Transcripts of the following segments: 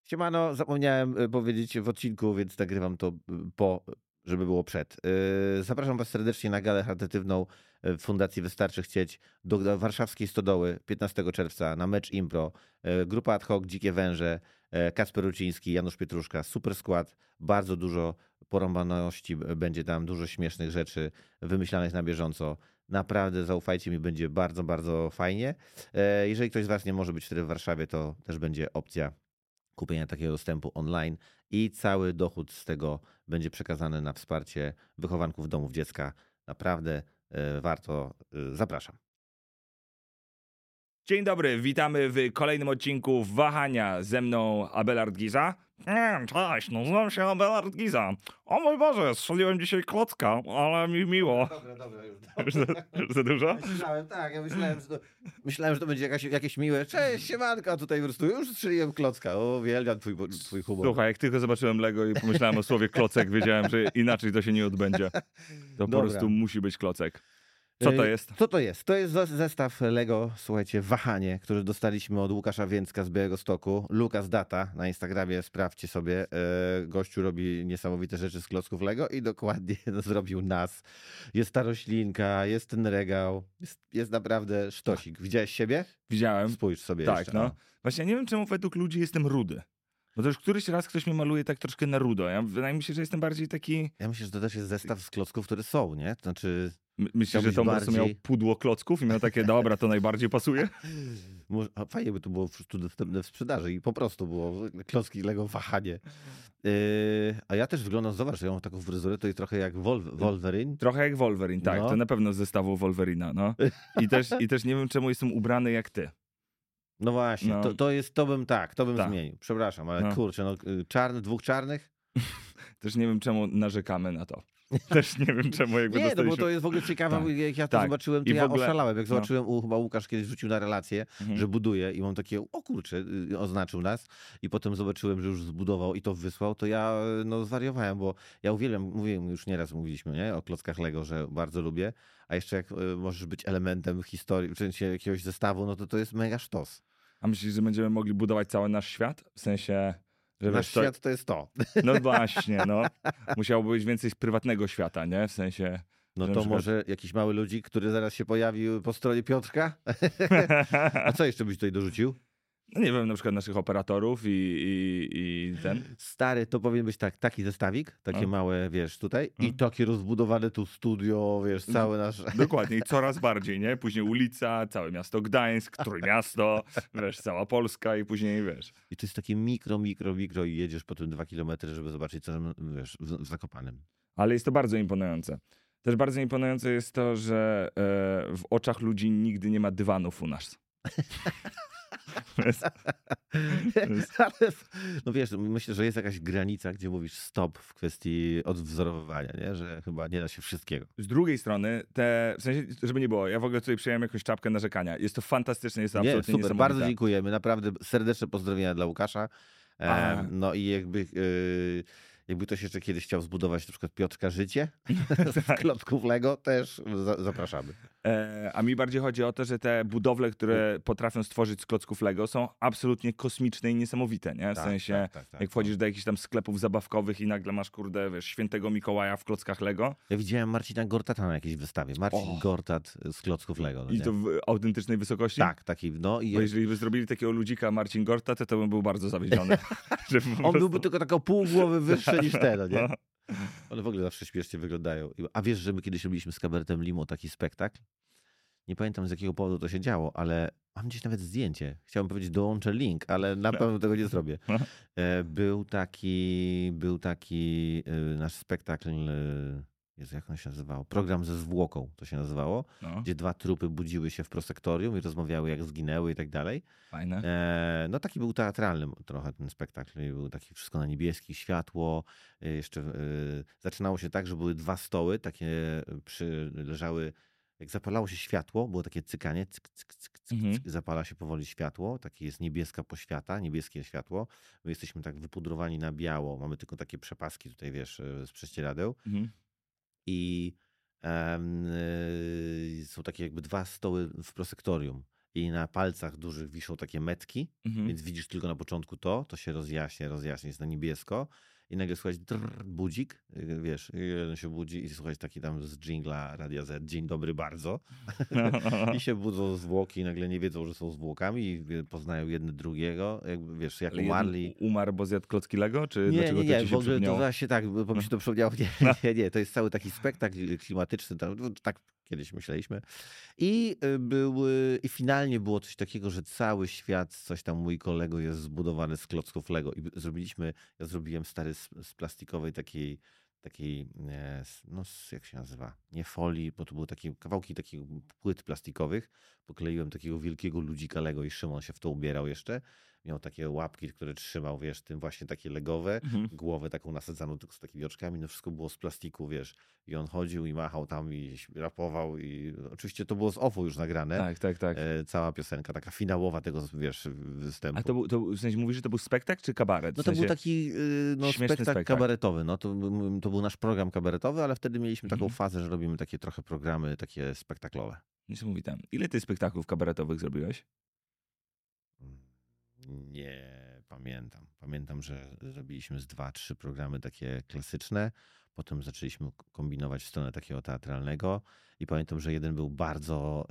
Siemano, zapomniałem powiedzieć w odcinku, więc nagrywam to żeby było przed. Zapraszam Was serdecznie na galę charytatywną w Fundacji Wystarczy Chcieć do warszawskiej Stodoły 15 czerwca na mecz impro. Grupa ad hoc, Dzikie Węże, Kacper Ruciński, Janusz Pietruszka, super skład, bardzo dużo porąbaności będzie tam, dużo śmiesznych rzeczy wymyślanych na bieżąco. Naprawdę zaufajcie mi, będzie bardzo, bardzo fajnie. Jeżeli ktoś z Was nie może być wtedy w Warszawie, to też będzie opcja kupienia takiego dostępu online i cały dochód z tego będzie przekazany na wsparcie wychowanków domów dziecka. Naprawdę warto. Zapraszam. Dzień dobry, witamy w kolejnym odcinku Wahania. Ze mną Abelard Giza. Cześć, nazywam się Abelard Giza. O mój Boże, strzeliłem dzisiaj klocka, ale mi miło. Dobra, już. Już za dużo? Myślałem, że to będzie jakieś miłe. Cześć, siemanko, a tutaj po prostu już strzeliłem klocka. O, uwielbiam twój humor. Słuchaj, jak tylko zobaczyłem Lego i pomyślałem o słowie klocek, wiedziałem, że inaczej to się nie odbędzie. To po Dobra. prostu musi być klocek. Co to jest? Co to jest? To jest zestaw Lego, słuchajcie, Wahanie, który dostaliśmy od Łukasza Więcka z Białegostoku. Lukas Data na Instagramie, sprawdźcie sobie. Gościu robi niesamowite rzeczy z klocków Lego i dokładnie zrobił nas. Jest ta roślinka, jest ten regał, jest naprawdę sztosik. Widziałeś siebie? Widziałem. Spójrz sobie Tak, jeszcze. no. O. Właśnie nie wiem, czemu według ludzi jestem rudy. Bo to już któryś raz ktoś mnie maluje tak troszkę na rudo. Wydaje mi się, że jestem bardziej taki... Ja myślę, że to też jest zestaw z klocków, które są, nie? To znaczy... Myślisz, że to po prostu miał pudło klocków i miał takie, dobra, to najbardziej pasuje? Fajnie by to było po prostu dostępne w sprzedaży i po prostu było klocki Lego Wahanie. A ja też wyglądam, zobacz, ja mam taką fryzurę, to jest trochę jak Wolverine. Trochę jak Wolverine, tak. No. To na pewno z zestawu Wolverina, no. I też nie wiem, czemu jestem ubrany jak ty. No właśnie, No. to bym Tak. zmienił. Przepraszam, ale No. kurczę, dwóch czarnych? Też nie wiem, czemu narzekamy na to. Też nie wiem, czemu jakby Nie, no dostaliśmy... bo to jest w ogóle ciekawe, Tak. jak ja to Tak. zobaczyłem, to I w ja ogóle- oszalałem. Jak no. zobaczyłem, chyba Łukasz kiedyś wrzucił na relację, że buduje i mam takie, o kurczę, oznaczył nas i potem zobaczyłem, że już zbudował i to wysłał, to ja zwariowałem, bo ja uwielbiam, mówiłem, już nieraz mówiliśmy, nie, o klockach Lego, że bardzo lubię, a jeszcze jak możesz być elementem historii, w sensie jakiegoś zestawu, no to jest mega sztos. A myślisz, że będziemy mogli budować cały nasz świat? W sensie... Że Nasz wiesz, to- świat to jest to. No właśnie, no. Musiałoby być więcej z prywatnego świata, nie? W sensie... No że to na przykład- może jakiś mały ludzik, który zaraz się pojawił po stronie Piotrka? A co jeszcze byś tutaj dorzucił? No nie wiem, na przykład naszych operatorów i ten. Stary, to powinien być taki zestawik, takie No. małe, wiesz, tutaj i takie rozbudowane tu studio, wiesz, całe nasze... Dokładnie, i coraz bardziej, nie? Później ulica, całe miasto Gdańsk, Trójmiasto, wiesz, cała Polska i później, wiesz. I to jest takie mikro i jedziesz potem 2 kilometry, żeby zobaczyć, co tam, wiesz, w Zakopanem. Ale jest to bardzo imponujące. Też bardzo imponujące jest to, że w oczach ludzi nigdy nie ma dywanów u nas. Ale, no wiesz, myślę, że jest jakaś granica, gdzie mówisz stop w kwestii odwzorowywania, nie? Że chyba nie da się wszystkiego. Z drugiej strony, w sensie, żeby nie było, ja w ogóle tutaj przyjąłem jakąś czapkę narzekania. Jest to fantastyczne, jest to Nie, absolutnie super, niesamowite. bardzo dziękujemy, naprawdę serdeczne pozdrowienia dla Łukasza. A. No i jakby ktoś jeszcze kiedyś chciał zbudować na przykład Piotrka życie z klocków Lego, też zapraszamy. A mi bardziej chodzi o to, że te budowle, które potrafią stworzyć z klocków Lego, są absolutnie kosmiczne i niesamowite, nie? W sensie, tak. jak wchodzisz do jakichś tam sklepów zabawkowych i nagle masz, kurde, wiesz, świętego Mikołaja w klockach Lego. Ja widziałem Marcina Gortata na jakiejś wystawie. Marcin Gortat z klocków Lego. No I nie? to w autentycznej wysokości? Tak, taki, no i Bo jeżeli by zrobili takiego ludzika Marcin Gorta, to bym był bardzo zawiedziony. Że po on prostu- byłby tylko taką pół głowy wyższy niż ten, no nie? No. One w ogóle zawsze śmiesznie wyglądają. A wiesz, że my kiedyś robiliśmy z Kabaretem Limo taki spektakl? Nie pamiętam, z jakiego powodu to się działo, ale mam gdzieś nawet zdjęcie. Chciałbym powiedzieć, dołączę link, ale na pewno tego nie zrobię. Był taki nasz spektakl, Jezu, jak on się nazywał? Program ze zwłoką to się nazywało, No, gdzie 2 trupy budziły się w prosektorium i rozmawiały, jak zginęły i tak dalej. fajne. No taki był teatralny trochę ten spektakl. I był taki wszystko na niebieskich, światło. Jeszcze zaczynało się tak, że były 2 stoły, takie leżały. Jak zapalało się światło, było takie cykanie, cyk, cyk, cyk, cyk, Mhm. cyk, zapala się powoli światło, takie jest niebieska poświata, niebieskie światło. My jesteśmy tak wypudrowani na biało, mamy tylko takie przepaski tutaj, wiesz, z prześcieradeł. Mhm. I są takie jakby 2 stoły w prosektorium. i na palcach dużych wiszą takie metki, Mhm. więc widzisz tylko na początku to się rozjaśnia, jest na niebiesko i nagle słuchać budzik, wiesz, i jeden się budzi i słuchać taki tam z dżingla Radia Z, dzień dobry bardzo. I się budzą zwłoki i nagle nie wiedzą, że są zwłokami i poznają jedny drugiego, jakby, wiesz, jak Ale jeden umarli. umarł, bo zjadł klocki Lego? Czy Nie, dlaczego nie, to nie, ci w się ogóle to przypomniało? właśnie tak, bo mi się to przypomniało. No. Nie, to jest cały taki spektakl klimatyczny, tak kiedyś myśleliśmy. I i finalnie było coś takiego, że cały świat, coś tam mój kolego jest zbudowany z klocków Lego. I ja zrobiłem stary z plastikowej takiej, no jak się nazywa, nie folii, bo to były takie kawałki takich płyt plastikowych. Pokleiłem takiego wielkiego ludzika Lego i Szymon się w to ubierał jeszcze. Miał takie łapki, które trzymał, wiesz, tym właśnie takie legowe, Mhm. głowę taką nasadzaną tylko z takimi oczkami, no wszystko było z plastiku, wiesz. I on chodził i machał tam i rapował i oczywiście to było z OFU już nagrane. Tak. Cała piosenka, taka finałowa tego, wiesz, występu. A w sensie mówisz, że to był spektakl czy kabaret? No W to był sensie taki śmieszny spektakl kabaretowy. No to był nasz program kabaretowy, ale wtedy mieliśmy taką fazę, że robimy takie trochę programy takie spektaklowe. niesamowite. Ile ty spektaklów kabaretowych zrobiłeś? Nie pamiętam. Pamiętam, że zrobiliśmy z 2-3 programy takie klasyczne. Potem zaczęliśmy kombinować w stronę takiego teatralnego i pamiętam, że jeden był bardzo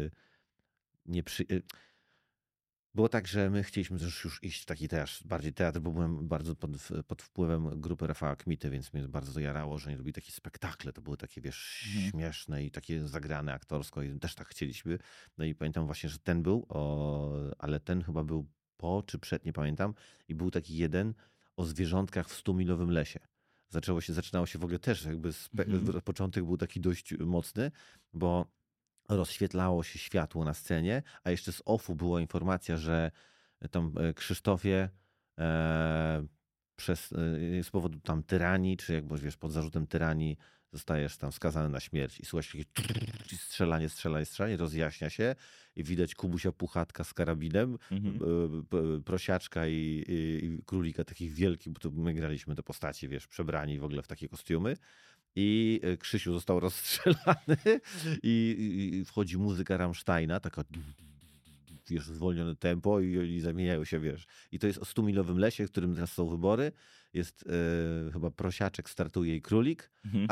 było tak, że my chcieliśmy też już iść w taki też bardziej teatr, bo byłem bardzo pod wpływem grupy Rafała Kmity, więc mnie bardzo jarało, że oni robili takie spektakle. To były takie, wiesz, śmieszne i takie zagrane aktorsko i też tak chcieliśmy. No i pamiętam właśnie, że ten był, ale ten chyba był po czy przed, nie pamiętam. I był taki jeden o zwierzątkach w 100-milowym lesie. Zaczynało się w ogóle też jakby, początek był taki dość mocny, bo rozświetlało się światło na scenie, a jeszcze z OFU była informacja, że tam Krzysztofie z powodu tam tyranii, czy jakby wiesz, pod zarzutem tyranii zostajesz tam skazany na śmierć i słuchaj takie strzelanie, rozjaśnia się i widać Kubusia Puchatka z karabinem, prosiaczka i królika takich wielkich, bo to my graliśmy te postaci, wiesz, przebrani w ogóle w takie kostiumy. I Krzysiu został rozstrzelany i wchodzi muzyka Rammsteina, taka wiesz, zwolnione tempo i oni zamieniają się, wiesz. I to jest o 100-milowym lesie, w którym teraz są wybory. Jest chyba prosiaczek startuje i królik,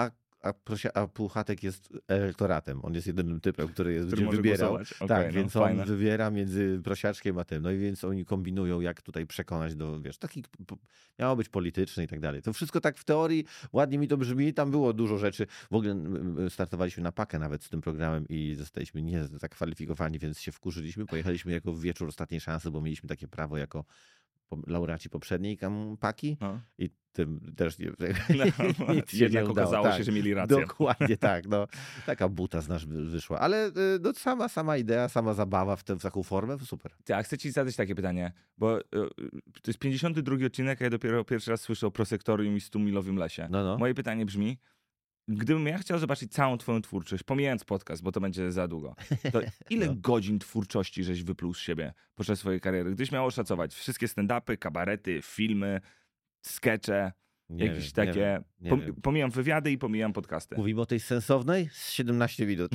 a Puchatek jest elektoratem. On jest jedynym typem, który będzie może wybierał. głosować. Okej, Tak, no, więc fajne. on wybiera między prosiaczkiem a tym. No i więc oni kombinują, jak tutaj przekonać do, wiesz, taki miało być polityczny i tak dalej. To wszystko tak w teorii ładnie mi to brzmi. Tam było dużo rzeczy. W ogóle startowaliśmy na pakę nawet z tym programem i zostaliśmy nie tak kwalifikowani, więc się wkurzyliśmy. Pojechaliśmy jako w wieczór ostatniej szansy, bo mieliśmy takie prawo jako laureaci poprzedniej paki i tym też nic się Jednak nie udało. okazało się, że mieli rację. Dokładnie tak. No, taka buta z nas wyszła. Ale no, sama idea, sama zabawa w taką formę, to super. A chcę ci zadać takie pytanie, bo to jest 52 odcinek, a ja dopiero pierwszy raz słyszę o Prosektorium i 100-milowym lesie. No. Moje pytanie brzmi, gdybym ja chciał zobaczyć całą twoją twórczość, pomijając podcast, bo to będzie za długo, to ile godzin twórczości żeś wypluł z siebie podczas swojej kariery? Gdybyś miał oszacować wszystkie stand-upy, kabarety, filmy, skecze, jakieś takie... Nie wiem. Pomijam wywiady i pomijam podcasty. Mówimy o tej sensownej z 17 minut.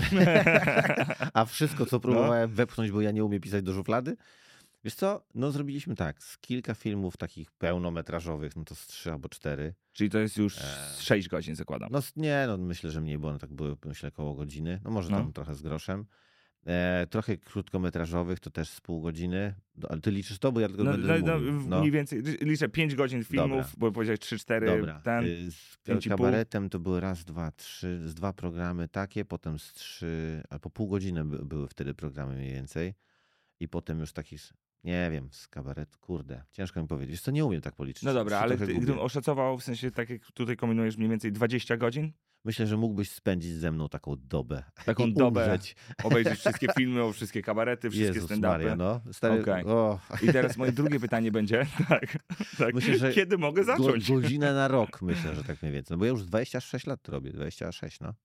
A wszystko, co próbowałem wepchnąć, bo ja nie umiem pisać do szuflady. Wiesz co? No zrobiliśmy tak, z kilka filmów takich pełnometrażowych, no to z 3 albo 4. Czyli to jest już 6 godzin, zakładam. No myślę, że mniej, bo one tak były, myślę, koło godziny. No może tam trochę z groszem. Trochę krótkometrażowych, to też z pół godziny. Ale ty liczysz to, bo ja tylko będę mówił. Mniej więcej, liczę 5 godzin filmów, bo powiedziałeś 3-4, Dobra. z 5,5. Kabaretem to były raz, dwa, trzy, z 2 programy takie, potem z 3, albo pół godziny były wtedy programy mniej więcej. I potem już takich, nie wiem, z kabaretu, kurde, ciężko mi powiedzieć. To nie umiem tak policzyć. No dobra, ale gdybym oszacował, w sensie tak jak tutaj kombinujesz mniej więcej 20 godzin? Myślę, że mógłbyś spędzić ze mną taką dobę. Taką dobę, obejrzeć wszystkie filmy, wszystkie kabarety, wszystkie stand-upy. Maria, no. Stary, I teraz moje drugie pytanie będzie, tak. Myślę, że kiedy mogę zacząć? Godzinę na rok, myślę, że tak mniej więcej. No bo ja już 26 lat to robię, 26, no.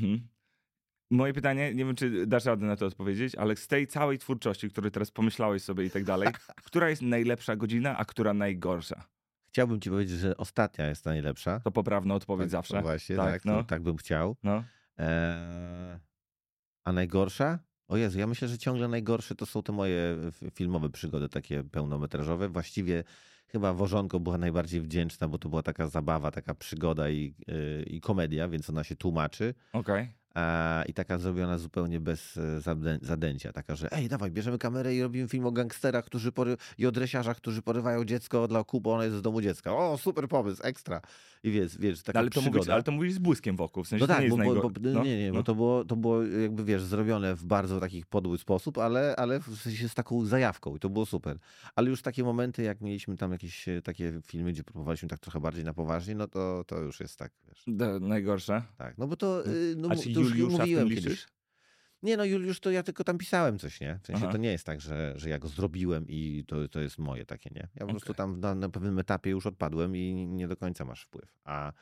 Moje pytanie, nie wiem, czy dasz radę na to odpowiedzieć, ale z tej całej twórczości, której teraz pomyślałeś sobie i tak dalej, która jest najlepsza godzina, a która najgorsza? Chciałbym ci powiedzieć, że ostatnia jest najlepsza. To poprawna odpowiedź zawsze. Właśnie, tak, tak bym chciał. No. A najgorsza? O Jezu, ja myślę, że ciągle najgorsze to są te moje filmowe przygody, takie pełnometrażowe. Właściwie chyba Wożonko była najbardziej wdzięczna, bo to była taka zabawa, taka przygoda i komedia, więc ona się tłumaczy. Okej. I taka zrobiona zupełnie bez zadęcia. Taka, że dawaj, bierzemy kamerę i robimy film o gangsterach i o dresiarzach, którzy porywają dziecko dla okupu, ona jest z domu dziecka. O, super pomysł, ekstra. I wiesz, taka przygoda. Ale to mówisz z błyskiem wokół, w sensie No to tak, nie jest bo to było jakby, wiesz, zrobione w bardzo takich podły sposób, ale w sensie z taką zajawką i to było super. Ale już takie momenty, jak mieliśmy tam jakieś takie filmy, gdzie próbowaliśmy tak trochę bardziej na poważnie, no to już jest tak, wiesz. Najgorsze. Tak, no bo to, A czy to już Juliusza w tym mówiłem liczysz? kiedyś. Nie, no Juliusz to ja tylko tam pisałem coś, nie? W sensie Aha. to nie jest tak, że ja go zrobiłem i to jest moje takie, nie? Ja po prostu Okej. tam na pewnym etapie już odpadłem i nie do końca masz wpływ.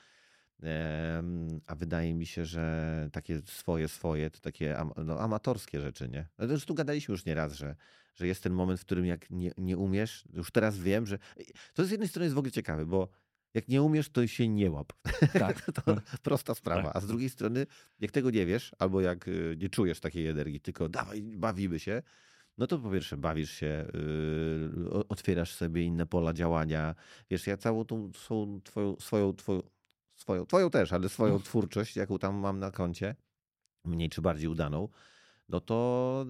A wydaje mi się, że takie swoje to takie amatorskie rzeczy, nie? Ale już tu gadaliśmy już nieraz, że jest ten moment, w którym jak nie umiesz, już teraz wiem, że to z jednej strony jest w ogóle ciekawe, bo jak nie umiesz, to się nie łap. Tak. To prosta sprawa. Tak. A z drugiej strony, jak tego nie wiesz, albo jak nie czujesz takiej energii, tylko dawaj, bawimy się, no to po pierwsze bawisz się, otwierasz sobie inne pola działania. Wiesz, ja całą tą twoją też, ale swoją twórczość, jaką tam mam na koncie, mniej czy bardziej udaną, no to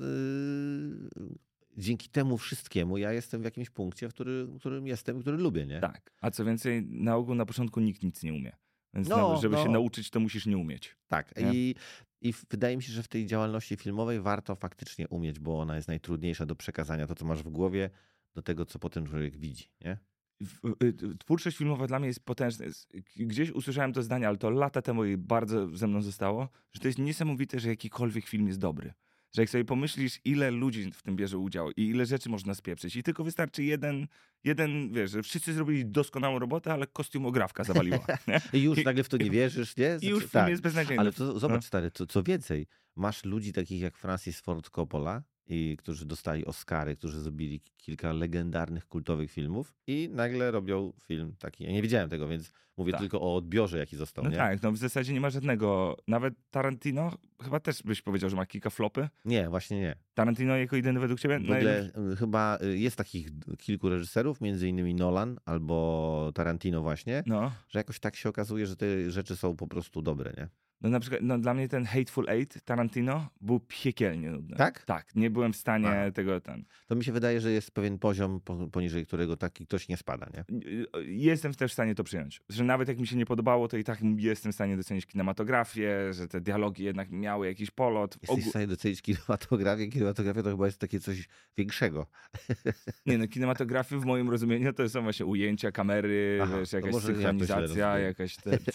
dzięki temu wszystkiemu ja jestem w jakimś punkcie, w którym jestem, który lubię, nie? Tak. A co więcej, na ogół na początku nikt nic nie umie. Więc No, żeby się no. nauczyć, to musisz nie umieć. Tak. Nie? I wydaje mi się, że w tej działalności filmowej warto faktycznie umieć, bo ona jest najtrudniejsza do przekazania. To, co masz w głowie, do tego, co potem człowiek widzi, nie? Twórczość filmowa dla mnie jest potężna. Gdzieś usłyszałem to zdanie, ale to lata temu i bardzo ze mną zostało, że to jest niesamowite, że jakikolwiek film jest dobry. Że jak sobie pomyślisz, ile ludzi w tym bierze udział i ile rzeczy można spieprzyć i tylko wystarczy jeden, wiesz, że wszyscy zrobili doskonałą robotę, ale kostiumografka zawaliła. Nie? I już nagle w to nie wierzysz, nie? I już film Tak. jest beznadziejny. Ale to, zobacz, stary, co więcej, masz ludzi takich jak Francis Ford Coppola, którzy dostali Oscary, którzy zrobili kilka legendarnych, kultowych filmów i nagle robią film taki. Ja nie wiedziałem tego, więc mówię Tak. tylko o odbiorze, jaki został, No nie? tak, no w zasadzie nie ma żadnego. Nawet Tarantino, chyba też byś powiedział, że ma kilka flopy. Nie, właśnie nie. Tarantino jako jedyny według ciebie? W ogóle chyba jest takich kilku reżyserów, między innymi Nolan albo Tarantino właśnie, No. że jakoś tak się okazuje, że te rzeczy są po prostu dobre, nie? No na przykład, no dla mnie ten Hateful Eight Tarantino był piekielnie nudny. Tak? Tak, nie byłem w stanie Aha. tego, To mi się wydaje, że jest pewien poziom, poniżej którego taki ktoś nie spada, nie? Jestem też w stanie to przyjąć. Że nawet jak mi się nie podobało, to i tak jestem w stanie docenić kinematografię, że te dialogi jednak miały jakiś polot. Jesteś w stanie docenić kinematografię. Kinematografia to chyba jest takie coś większego. Nie no, kinematografię w moim rozumieniu to są właśnie ujęcia, kamery, Aha, wiesz, to jakaś może ja to źle synchronizacja, rozumiem. jakaś...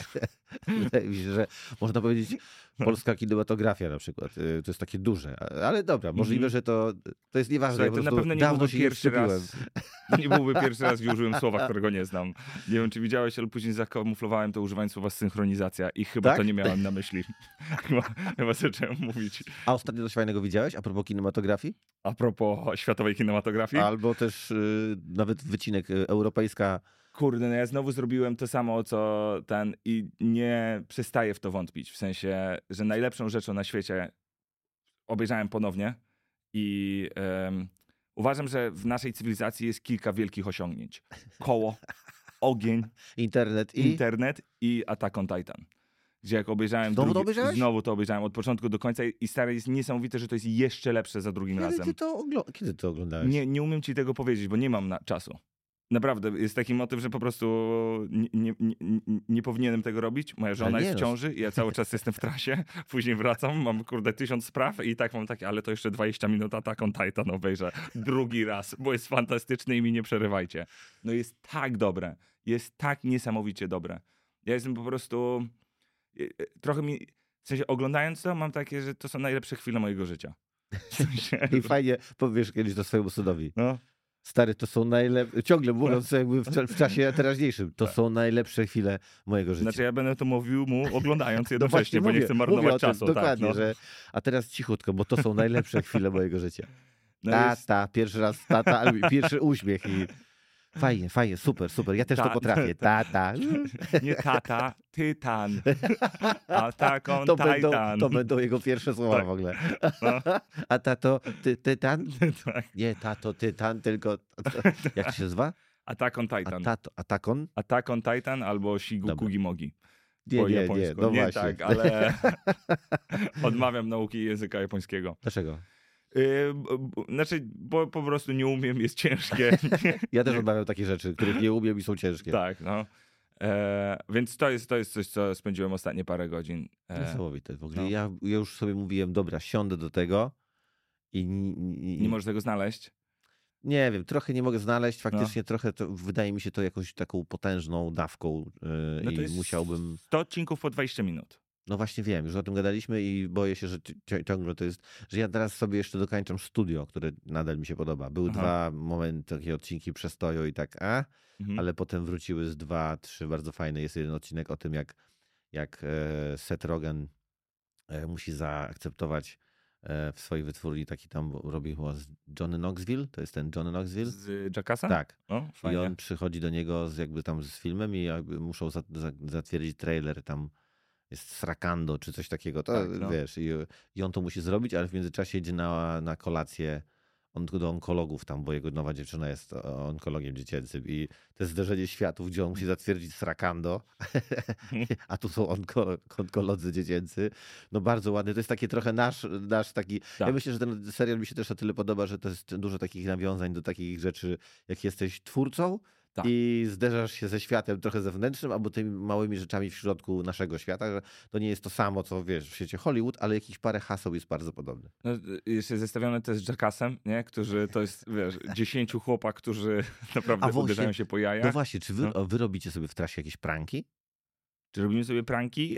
Wydaje mi się, że można powiedzieć polska kinematografia na przykład. To jest takie duże. Ale dobra, możliwe, że to jest nieważne. Słuchaj, po to na prostu pewno nie dawno byłby się nie pierwszy wczepiłem. raz. To nie byłby pierwszy raz, gdzie użyłem słowa, którego nie znam. Nie wiem, czy widziałeś, ale później zakamuflowałem to używając słowa synchronizacja i chyba Tak? to nie miałem na myśli. chyba zacząłem mówić. A ostatnio coś fajnego widziałeś a propos kinematografii? A propos światowej kinematografii. Albo też nawet wycinek europejska. Kurde, no ja znowu zrobiłem to samo, co ten i nie przestaję w to wątpić. W sensie, że najlepszą rzeczą na świecie obejrzałem ponownie i uważam, że w naszej cywilizacji jest kilka wielkich osiągnięć. Koło, ogień, Internet internet i Attack on Titan. Gdzie jak obejrzałem Znowu to obejrzałeś? Znowu to obejrzałem od początku do końca i stary, jest niesamowite, że to jest jeszcze lepsze za drugim razem. Kiedy to oglądałeś? Nie umiem ci tego powiedzieć, bo nie mam czasu. Naprawdę, jest taki motyw, że po prostu nie powinienem tego robić. Moja żona jest w ciąży i ja cały czas jestem w trasie. Później wracam, mam 1000 spraw i tak mam takie, ale to jeszcze 20 minut Attack on Titan obejrzę drugi raz, bo jest fantastyczny i mi nie przerywajcie. No jest tak dobre. Jest tak niesamowicie dobre. Ja jestem po prostu... Trochę mi... W sensie oglądając to mam takie, że to są najlepsze chwile mojego życia. W sensie, I fajnie powiesz kiedyś to swojemu synowi. no. Stary, to są najlepsze, ciągle mówiąc jakby w czasie teraźniejszym, to są najlepsze chwile mojego życia. Znaczy ja będę to mówił mu oglądając jednocześnie, bo nie chcę marnować mówię o tym, czasu. Dokładnie, tak, no. a teraz cichutko, bo to są najlepsze chwile mojego życia. No Tata, pierwszy raz tata, ale pierwszy uśmiech i Fajnie, super. Ja też to potrafię. Tata. Nie tata, tytan. Attack on To Titan. będą jego pierwsze słowa Tak. w ogóle. No. A tato, tytan? Tak. Nie, tato, tytan, tylko... Jak to się nazywa? Attack on A Titan. tato, atakon? Attack on Titan albo Shigu Dobra. Kugimogi. Nie, Po nie, japońsku. no Nie właśnie. tak, ale odmawiam nauki języka japońskiego. Dlaczego? Znaczy, bo po prostu nie umiem, jest ciężkie. Ja też odmawiam takie rzeczy, których nie umiem i są ciężkie. Tak, no. Więc to jest coś, co spędziłem ostatnie parę godzin. Niesamowite w ogóle. no. Ja już sobie mówiłem, dobra, siądę do tego i Nie możesz tego znaleźć? nie wiem, trochę nie mogę znaleźć, faktycznie trochę to, wydaje mi się to jakąś taką potężną dawką No i to jest musiałbym... 100 odcinków po 20 minut. No właśnie wiem, już o tym gadaliśmy i boję się, że ciągle to jest, że ja teraz sobie jeszcze dokończam studio, które nadal mi się podoba. Były Aha. 2 momenty, takie odcinki przestoju i tak, Mhm. ale potem wróciły z 2, 3 bardzo fajne. Jest jeden odcinek o tym, jak Seth Rogen musi zaakceptować w swojej wytwórni taki tam robi chyba z Johnny Knoxville, to jest ten Johnny Knoxville? Z Jackassa? Tak. O, I fajnie. on przychodzi do niego jakby tam z filmem i jakby muszą zatwierdzić trailer tam jest Srakando czy coś takiego, to Tak, no. wiesz, i on to musi zrobić, ale w międzyczasie idzie na kolację do onkologów tam, bo jego nowa dziewczyna jest onkologiem dziecięcym i to jest zderzenie światów, gdzie on musi zatwierdzić Srakando, a tu są onkolodzy dziecięcy. No bardzo ładny, to jest takie trochę nasz taki, Tak. ja myślę, że ten serial mi się też o tyle podoba, że to jest dużo takich nawiązań do takich rzeczy, jak jesteś twórcą, Tak. i zderzasz się ze światem trochę zewnętrznym, albo tymi małymi rzeczami w środku naszego świata, że to nie jest to samo, co wiesz, w świecie Hollywood, ale jakieś parę haseł jest bardzo podobne. No, jeszcze zestawione to z Jackassem, nie? Którzy to jest, wiesz, 10 chłopak, którzy naprawdę właśnie- uderzają się po jajach. No właśnie, czy wy robicie sobie w trasie jakieś pranki? Czy robimy sobie pranki?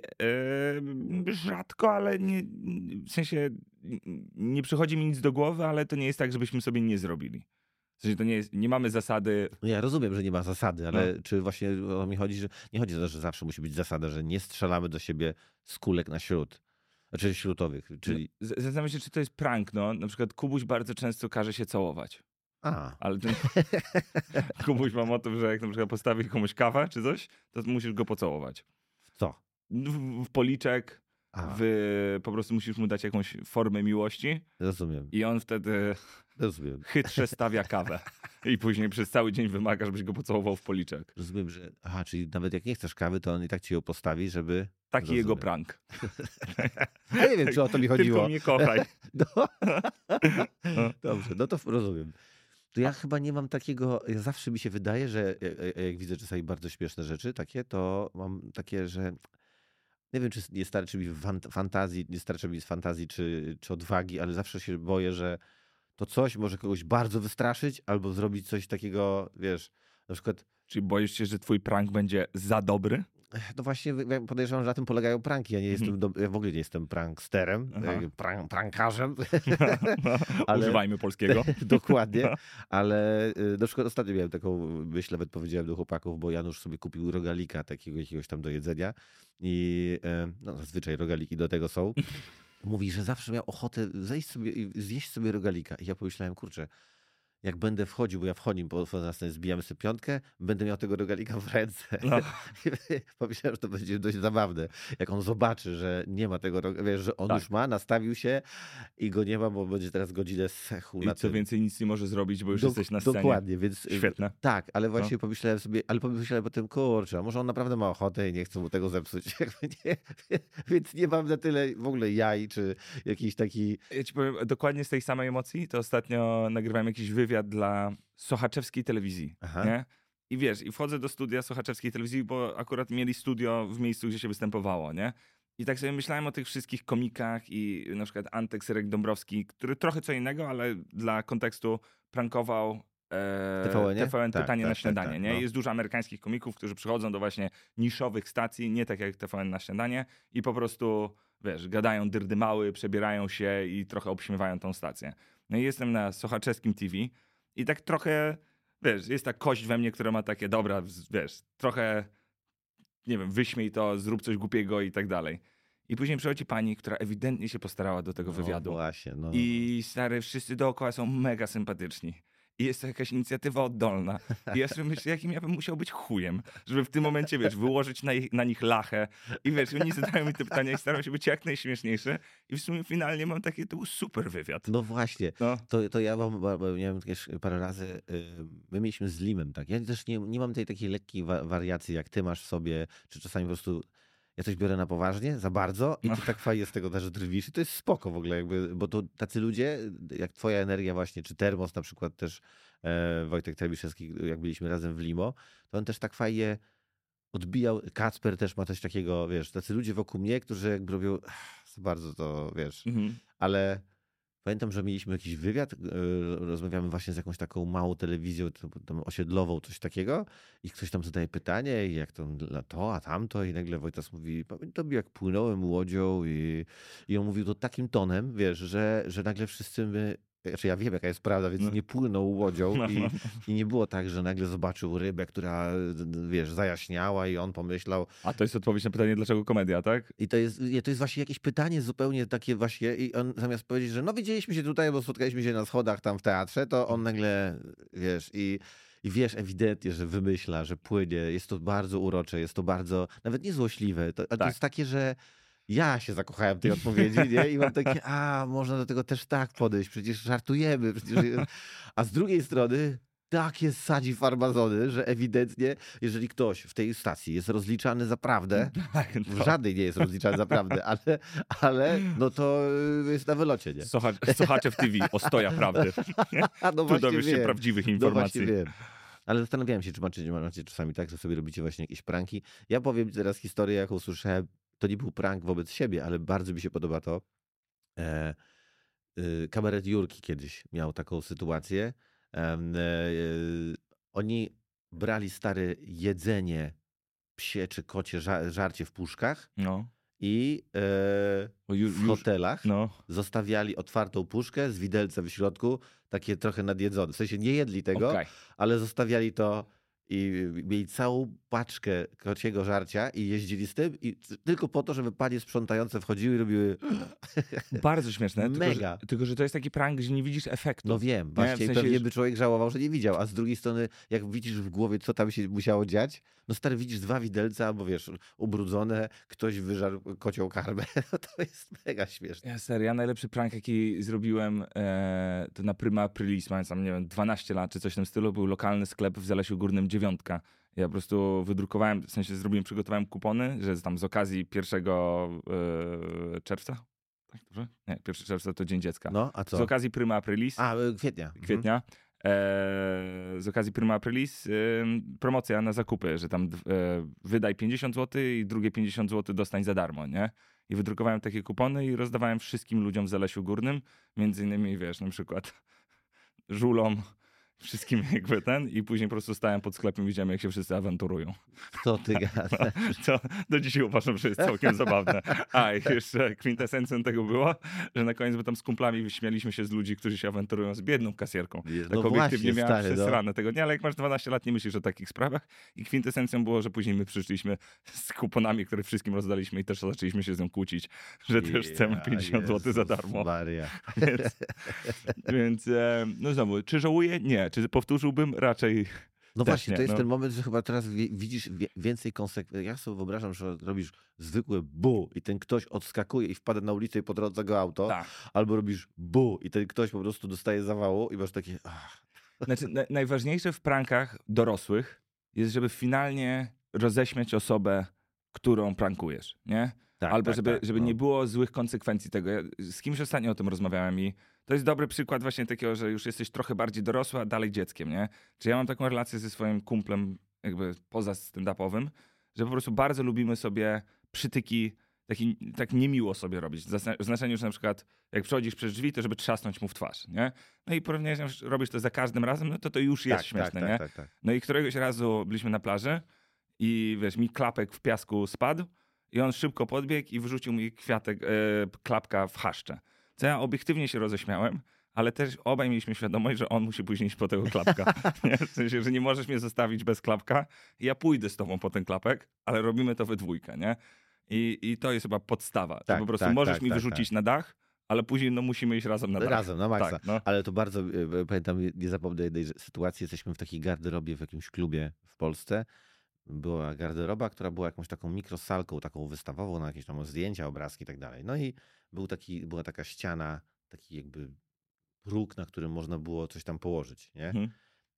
Rzadko, ale nie, w sensie nie przychodzi mi nic do głowy, ale to nie jest tak, żebyśmy sobie nie zrobili. W sensie to nie jest, nie mamy zasady. No ja rozumiem, że nie ma zasady, ale czy właśnie o mi chodzi, że nie chodzi o to, że zawsze musi być zasada, że nie strzelamy do siebie z kulek na śrut, znaczy śrutowych, czyli... Zastanawiam się, czy to jest prank, no. Na przykład Kubuś bardzo często każe się całować. Ale ten Kubuś ma motyw, że jak na przykład postawi komuś kawę czy coś, to musisz go pocałować. Co? W policzek, A, po prostu musisz mu dać jakąś formę miłości rozumiem, i on wtedy rozumiem. chytrze stawia kawę. I później przez cały dzień wymaga, żebyś go pocałował w policzek. Rozumiem, że... Aha, czyli nawet jak nie chcesz kawy, to on i tak ci ją postawi, żeby... Taki jego Rozumiem. prank. Ja nie wiem, czy o to mi chodziło. Tylko mnie kochaj. No. Dobrze, no to rozumiem. To ja chyba nie mam takiego, zawsze mi się wydaje, że jak widzę czasami bardzo śmieszne rzeczy takie, to mam takie, że nie wiem, czy nie starczy mi fantazji, nie starczy mi z fantazji czy odwagi, ale zawsze się boję, że to coś może kogoś bardzo wystraszyć albo zrobić coś takiego, wiesz, na przykład Czyli boisz się, że twój prank będzie za dobry? no właśnie ja podejrzewam, że na tym polegają pranki. Ja nie jestem, ja w ogóle nie jestem pranksterem, Aha. prankarzem. Ale... Używajmy polskiego. Dokładnie, ale na przykład ostatnio miałem taką myśl, nawet powiedziałem do chłopaków, bo Janusz sobie kupił rogalika takiego jakiegoś tam do jedzenia i no, zazwyczaj rogaliki do tego są. Mówi, że zawsze miał ochotę zejść sobie i zjeść sobie rogalika. I ja pomyślałem, kurczę, jak będę wchodził, bo ja wchodzim, po następnie zbijamy sobie piątkę, będę miał tego rogalika w ręce. No. Pomyślałem, że to będzie dość zabawne. Jak on zobaczy, że nie ma tego rogalika, wiesz, że on Tak. już ma, nastawił się i go nie ma, bo będzie teraz godzinę sechu I na co tym. więcej, nic nie może zrobić, bo już jesteś na scenie. Dokładnie, więc Świetne. tak, ale właśnie pomyślałem sobie, ale pomyślałem potem, kurczę, a może on naprawdę ma ochotę i nie chce mu tego zepsuć. Więc nie mam na tyle w ogóle jaj, czy jakiś taki... Ja ci powiem, dokładnie z tej samej emocji, to ostatnio nagrywałem jakiś wywiad dla sochaczewskiej telewizji, Aha. nie? I wiesz, i wchodzę do studia sochaczewskiej telewizji, bo akurat mieli studio w miejscu, gdzie się występowało, nie? I tak sobie myślałem o tych wszystkich komikach i na przykład Antek Syrek-Dąbrowski, który trochę co innego, ale dla kontekstu prankował TVN Tak, Pytanie tak, na śniadanie, tak, nie? no. Jest dużo amerykańskich komików, którzy przychodzą do właśnie niszowych stacji, nie tak jak TVN na śniadanie i po prostu, wiesz, gadają dyrdymały, przebierają się i trochę obśmiewają tą stację. No i jestem na sochaczewskim TV i tak trochę, wiesz, jest ta kość we mnie, która ma takie, dobra, wiesz, trochę, nie wiem, wyśmiej to, zrób coś głupiego i tak dalej. I później przychodzi pani, która ewidentnie się postarała do tego wywiadu. No właśnie, no. I stary, wszyscy dookoła są mega sympatyczni. i jest to jakaś inicjatywa oddolna. I ja sobie myślę, jakim ja bym musiał być chujem, żeby w tym momencie, wiesz, wyłożyć na nich lachę i wiesz, oni zadają mi te pytania i staram się być jak najśmieszniejszy i w sumie finalnie mam takie, to był super wywiad. No właśnie, No. to ja mam, bo miałem też parę razy, my mieliśmy z Limem, tak, ja też nie mam tej takiej lekkiej wariacji, jak ty masz w sobie, czy czasami po prostu ja coś biorę na poważnie, za bardzo i ty tak fajnie z tego też drwisz i to jest spoko w ogóle, jakby, bo to tacy ludzie, jak twoja energia właśnie, czy Termos na przykład też, Wojtek Trabiszewski, jak byliśmy razem w Limo, to on też tak fajnie odbijał, Kacper też ma coś takiego, wiesz, tacy ludzie wokół mnie, którzy jakby robią, za bardzo to, wiesz, ale pamiętam, że mieliśmy jakiś wywiad, rozmawiamy właśnie z jakąś taką małą telewizją tam osiedlową, coś takiego i ktoś tam zadaje pytanie i jak to, a tamto i nagle Wojtas mówi, pamiętam jak płynąłem łodzią i on mówił to takim tonem, wiesz, że nagle wszyscy znaczy ja wiem jaka jest prawda, więc nie płynął łodzią i nie było tak, że nagle zobaczył rybę, która, wiesz, zajaśniała i on pomyślał. A to jest odpowiedź na pytanie, dlaczego komedia, tak? I to jest właśnie jakieś pytanie zupełnie takie właśnie i on zamiast powiedzieć, że no widzieliśmy się tutaj, bo spotkaliśmy się na schodach tam w teatrze, to on nagle, wiesz, i wiesz ewidentnie, że wymyśla, że płynie, jest to bardzo urocze, jest to bardzo, nawet nie złośliwe, to jest takie, że ja się zakochałem w tej odpowiedzi, nie? I mam takie, można do tego też tak podejść, przecież żartujemy. A z drugiej strony takie sadzi farmazony, że ewidentnie, jeżeli ktoś w tej stacji jest rozliczany za prawdę, w żadnej nie jest rozliczany za prawdę, ale no to jest na wylocie, nie? Słuchacze w TV, ostoja prawdy. No Tu dowiesz się prawdziwych informacji. No wiem. Ale zastanawiałem się, czy macie czasami tak, że sobie robicie właśnie jakieś pranki. Ja powiem teraz historię, jaką słyszałem. To nie był prank wobec siebie, ale bardzo mi się podoba to. Kabaret Jurki kiedyś miał taką sytuację. Oni brali stare jedzenie psie czy kocie żarcie w puszkach i w hotelach zostawiali otwartą puszkę z widelcem w środku, takie trochę nadjedzone. W sensie nie jedli tego, ale zostawiali to i mieli całą paczkę kociego żarcia i jeździli z tym i tylko po to, żeby panie sprzątające wchodziły i robiły... Bardzo śmieszne. Mega. Tylko, że to jest taki prank, że nie widzisz efektu. No wiem, właśnie w sensie, pewnie by człowiek żałował, że nie widział, a z drugiej strony jak widzisz w głowie, co tam się musiało dziać, no stary, widzisz 2 widelce albo wiesz, ubrudzone, ktoś wyżarł kocią karmę, to jest mega śmieszne. Ja najlepszy prank, jaki zrobiłem, to na Prima Aprilis, mając tam, nie wiem, 12 lat czy coś w tym stylu, był lokalny sklep w Zalesiu Górnym 9. Ja po prostu wydrukowałem, w sensie przygotowałem kupony, że tam z okazji 1 czerwca? Tak, dobrze? Nie, 1 czerwca to Dzień Dziecka. No, a co? Z okazji Prima Aprilis. Kwietnia. Z okazji Prima Aprilis promocja na zakupy, że tam wydaj 50 zł i drugie 50 zł dostań za darmo, nie? I wydrukowałem takie kupony i rozdawałem wszystkim ludziom w Zalesiu Górnym, między innymi, wiesz, na przykład żulom, wszystkim jakby i później po prostu stałem pod sklepem i widziałem, jak się wszyscy awanturują. Co ty gadasz? To do dzisiaj uważam, że jest całkiem zabawne. A i jeszcze kwintesencją tego było, że na koniec, bo tam z kumplami śmialiśmy się z ludzi, którzy się awanturują z biedną kasjerką. No tak obiektywnie miałem przesrane tego dnia, ale jak masz 12 lat, nie myślisz o takich sprawach. I kwintesencją było, że później my przyszliśmy z kuponami, które wszystkim rozdaliśmy i też zaczęliśmy się z nią kłócić, że też chcemy 50 zł za darmo. Maria. Więc no znowu, czy żałuję? Nie. Czy powtórzyłbym? Raczej no właśnie, nie, to jest ten moment, że chyba teraz widzisz więcej konsekwencji. Ja sobie wyobrażam, że robisz zwykłe bu i ten ktoś odskakuje i wpada na ulicę i podrodza go auto, albo robisz bu i ten ktoś po prostu dostaje zawału i masz takie... Znaczy, najważniejsze w prankach dorosłych jest, żeby finalnie roześmiać osobę, którą prankujesz, nie? Albo żeby nie było złych konsekwencji tego. Ja z kimś ostatnio o tym rozmawiałem i to jest dobry przykład właśnie takiego, że już jesteś trochę bardziej dorosły, a dalej dzieckiem, nie? Czy ja mam taką relację ze swoim kumplem jakby poza stand-upowym, że po prostu bardzo lubimy sobie przytyki tak niemiło sobie robić. W znaczeniu, że na przykład jak przechodzisz przez drzwi, to żeby trzasnąć mu w twarz, nie? No i porównanie, że robisz to za każdym razem, no to już jest śmieszne, nie? No i któregoś razu byliśmy na plaży i wiesz, mi klapek w piasku spadł i on szybko podbiegł i wyrzucił mi klapka w chaszcze. Co ja obiektywnie się roześmiałem, ale też obaj mieliśmy świadomość, że on musi później iść po tego klapka. Nie? W sensie, że nie możesz mnie zostawić bez klapka. Ja pójdę z tobą po ten klapek, ale robimy to we dwójkę, nie? I to jest chyba podstawa. Że po prostu możesz mi wyrzucić na dach, ale później no musimy iść razem na dach. Razem, na maksa. Tak, no. Ale to bardzo, pamiętam, nie zapomnę jednej sytuacji. Jesteśmy w takiej garderobie w jakimś klubie w Polsce. Była garderoba, która była jakąś taką mikrosalką, taką wystawową na jakieś tam zdjęcia, obrazki i tak dalej. No i była taka ściana, taki jakby próg, na którym można było coś tam położyć, nie? Mhm.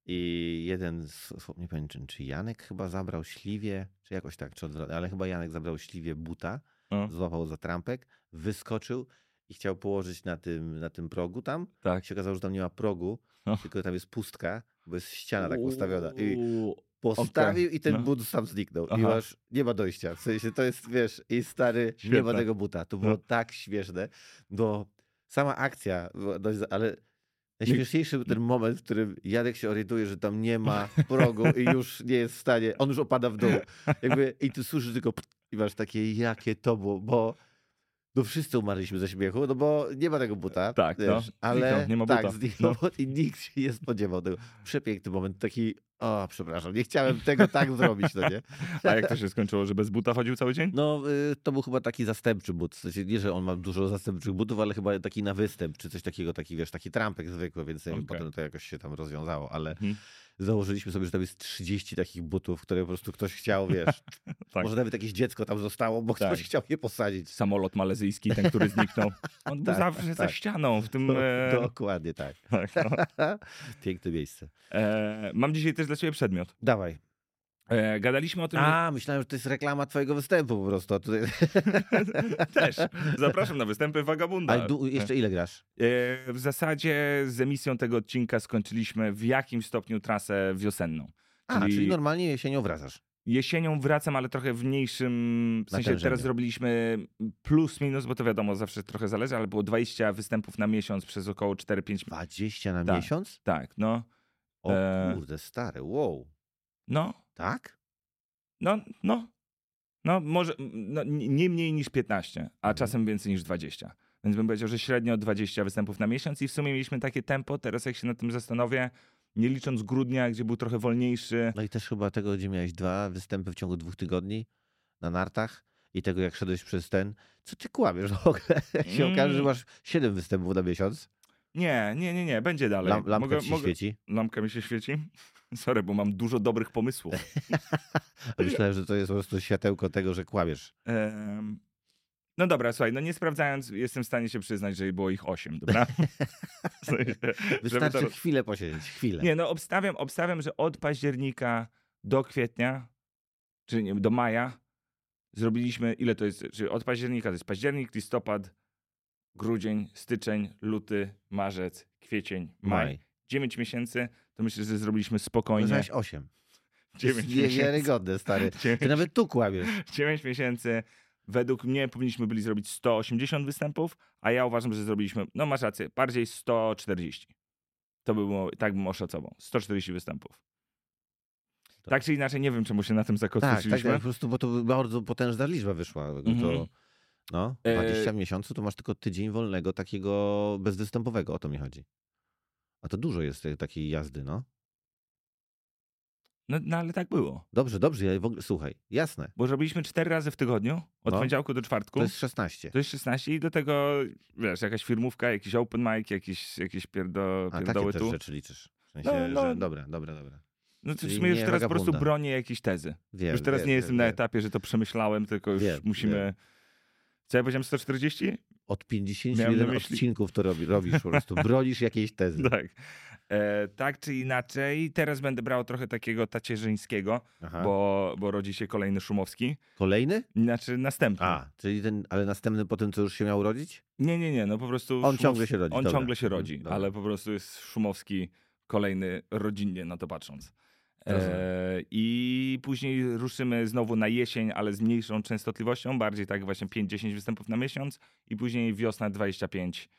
I jeden, nie pamiętam, czy Janek chyba zabrał śliwie, czy jakoś tak, czy odwrotnie, ale chyba Janek zabrał śliwie buta, No, złapał za trampek, wyskoczył i chciał położyć na tym progu tam. tak. I się okazało, że tam nie ma progu, No. tylko tam jest pustka, bo jest ściana tak postawiona. I Uuu, postawił okej, i ten no. but sam zniknął. I Aha. masz, nie ma dojścia. W sensie to jest, wiesz, i stary, nie ma Świetne. tego buta. To było No. tak śmieszne, bo sama akcja, ale najśmieszniejszy był ten moment, w którym Janek się orientuje, że tam nie ma progu i już nie jest w stanie, on już opada w dół. Jakby, i tu słyszysz tylko i masz takie, jakie to było, bo no wszyscy umarliśmy ze śmiechu, no bo nie ma tego buta, Tak, wiesz, no. ale Zniknął, nie ma tak, buta. zniknął No. i nikt się nie spodziewał tego. Przepiękny moment, taki, o przepraszam, nie chciałem tego tak zrobić, no nie? A jak to się skończyło, że bez buta chodził cały dzień? No to był chyba taki zastępczy but, w sensie nie, że on ma dużo zastępczych butów, ale chyba taki na występ, czy coś takiego, taki wiesz, taki trampek zwykły, więc nie wiem, Okej. potem to jakoś się tam rozwiązało, ale Mhm. założyliśmy sobie, że tam jest 30 takich butów, które po prostu ktoś chciał, wiesz, Tak. może nawet jakieś dziecko tam zostało, bo Tak. ktoś chciał je posadzić. Samolot malezyjski, ten, który zniknął. On był Tak, zawsze za tak. ścianą w tym... Dokładnie tak. Tak, no. Piękne miejsce. Mam dzisiaj też dla ciebie przedmiot. Dawaj. Gadaliśmy o tym, A, myślałem, że to jest reklama twojego występu po prostu. A tutaj... że też. Zapraszam na występy Vagabunda. Ale jeszcze ile grasz? W zasadzie z emisją tego odcinka skończyliśmy w jakimś stopniu trasę wiosenną. Czyli normalnie jesienią wracasz. Jesienią wracam, ale trochę w mniejszym w sensie Natężeniu. teraz zrobiliśmy plus minus, bo to wiadomo, zawsze trochę zależy, ale było 20 występów na miesiąc przez około 4-5 20 na Tak. miesiąc? Tak, no. O kurde, stary, wow. No, Tak? no, może nie mniej niż 15, a czasem więcej niż 20. Więc bym powiedział, że średnio 20 występów na miesiąc i w sumie mieliśmy takie tempo, teraz jak się nad tym zastanowię, nie licząc grudnia, gdzie był trochę wolniejszy. No i też chyba tego, gdzie miałeś 2 występy w ciągu 2 tygodni na nartach i tego, jak szedłeś przez ten. Co ty kłamiesz w ogóle? Jak się okaże, że masz 7 występów na miesiąc. Nie, będzie dalej. Lampka ci się świeci. Lampka mi się świeci? Sorry, bo mam dużo dobrych pomysłów. Myślałem, że to jest po prostu światełko tego, że kłamiesz. No dobra, słuchaj, no nie sprawdzając, jestem w stanie się przyznać, że było ich 8, dobra? W sensie, Wystarczy żeby to- chwilę posiedzieć, chwilę. Nie, no obstawiam, że od października do kwietnia, czyli nie, do maja, zrobiliśmy, ile to jest, czyli od października to jest październik, listopad, grudzień, styczeń, luty, marzec, kwiecień, maj. 9 miesięcy, to myślę, że zrobiliśmy spokojnie. Powiedziałeś 8. 9 miesięcy. Niewiarygodne, stary. Ty nawet tu kłamiesz. 9 miesięcy. Według mnie powinniśmy byli zrobić 180 występów, a ja uważam, że zrobiliśmy, no masz rację, bardziej 140. To by było, tak bym oszacował. 140 występów. To- Tak czy inaczej, nie wiem, czemu się na tym Tak, zakotwiciliśmy. po prostu, bo to bardzo potężna liczba wyszła. Mhm. To, no, 20 miesięcy to masz tylko tydzień wolnego, takiego bezwystępowego, o to mi chodzi. A to dużo jest takiej jazdy, no. No ale tak było. Dobrze, ja w ogóle, słuchaj, jasne, Bo robiliśmy 4 razy w tygodniu, od No. poniedziałku do czwartku. to jest 16. To jest 16 i do tego, wiesz, jakaś firmówka, jakiś open mic, jakieś A takie pierdoły też tu. rzeczy liczysz. W sensie, No. że dobra. No to w czyli sumie już nie teraz po prostu Vagabunda. bronię jakieś tezy. Wiem, Już teraz wiem, nie wiem, jestem na wiem. etapie, że to przemyślałem, tylko już Wiem, musimy... wiem. Co ja powiedziałem, 140? Od 51 Miałem na myśli- odcinków to robisz po prostu. Bronisz jakiejś tezy. Tak. Tak czy inaczej, teraz będę brał trochę takiego tacierzyńskiego, Aha. bo rodzi się kolejny Szumowski. Kolejny? Znaczy następny. A, czyli ale następny po tym, co już się miał rodzić? Nie, no po prostu... On ciągle się rodzi, On dobra. ciągle się rodzi, Dobra. ale po prostu jest Szumowski kolejny rodzinnie na to patrząc. Rozumiem. I później ruszymy znowu na jesień, ale z mniejszą częstotliwością, bardziej tak właśnie 5-10 występów na miesiąc i później wiosna 25.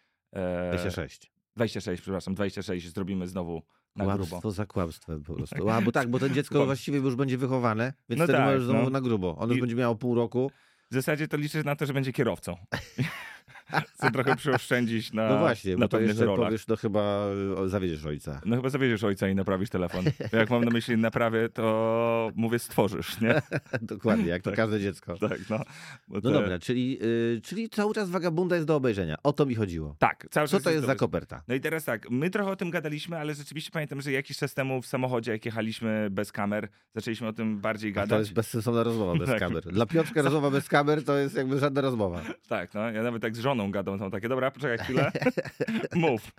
26, przepraszam, 26 zrobimy znowu na grubo. Kłamstwo za kłamstwem po prostu. A, bo to dziecko Kłam- właściwie już będzie wychowane, więc No wtedy tak, możesz znowu no. na grubo. On już I- będzie miał pół roku. W zasadzie to liczę na to, że będzie kierowcą. chcę trochę przeoszczędzić na, No właśnie, na bo to pewnych jeszcze rolach. powiesz, no chyba zawiedziesz ojca. No chyba zawiedziesz ojca i naprawisz telefon. Jak mam na myśli naprawię, to mówię stworzysz, nie? Dokładnie, jak to każde dziecko. Tak, no. Bo No te- dobra, czyli cały czas Vagabunda jest do obejrzenia. O to mi chodziło. Tak, cały Co czas to jest za dobrze. koperta? No i teraz tak, my trochę o tym gadaliśmy, ale rzeczywiście pamiętam, że jakiś czas temu w samochodzie, jak jechaliśmy bez kamer, zaczęliśmy o tym bardziej A gadać. to jest bezsensowna rozmowa bez Tak. kamer. Dla Piotrka rozmowa bez kamer to jest jakby żadna rozmowa. Tak, no, ja nawet tak z żoną gadam, tam takie, dobra, poczekaj chwilę, mów.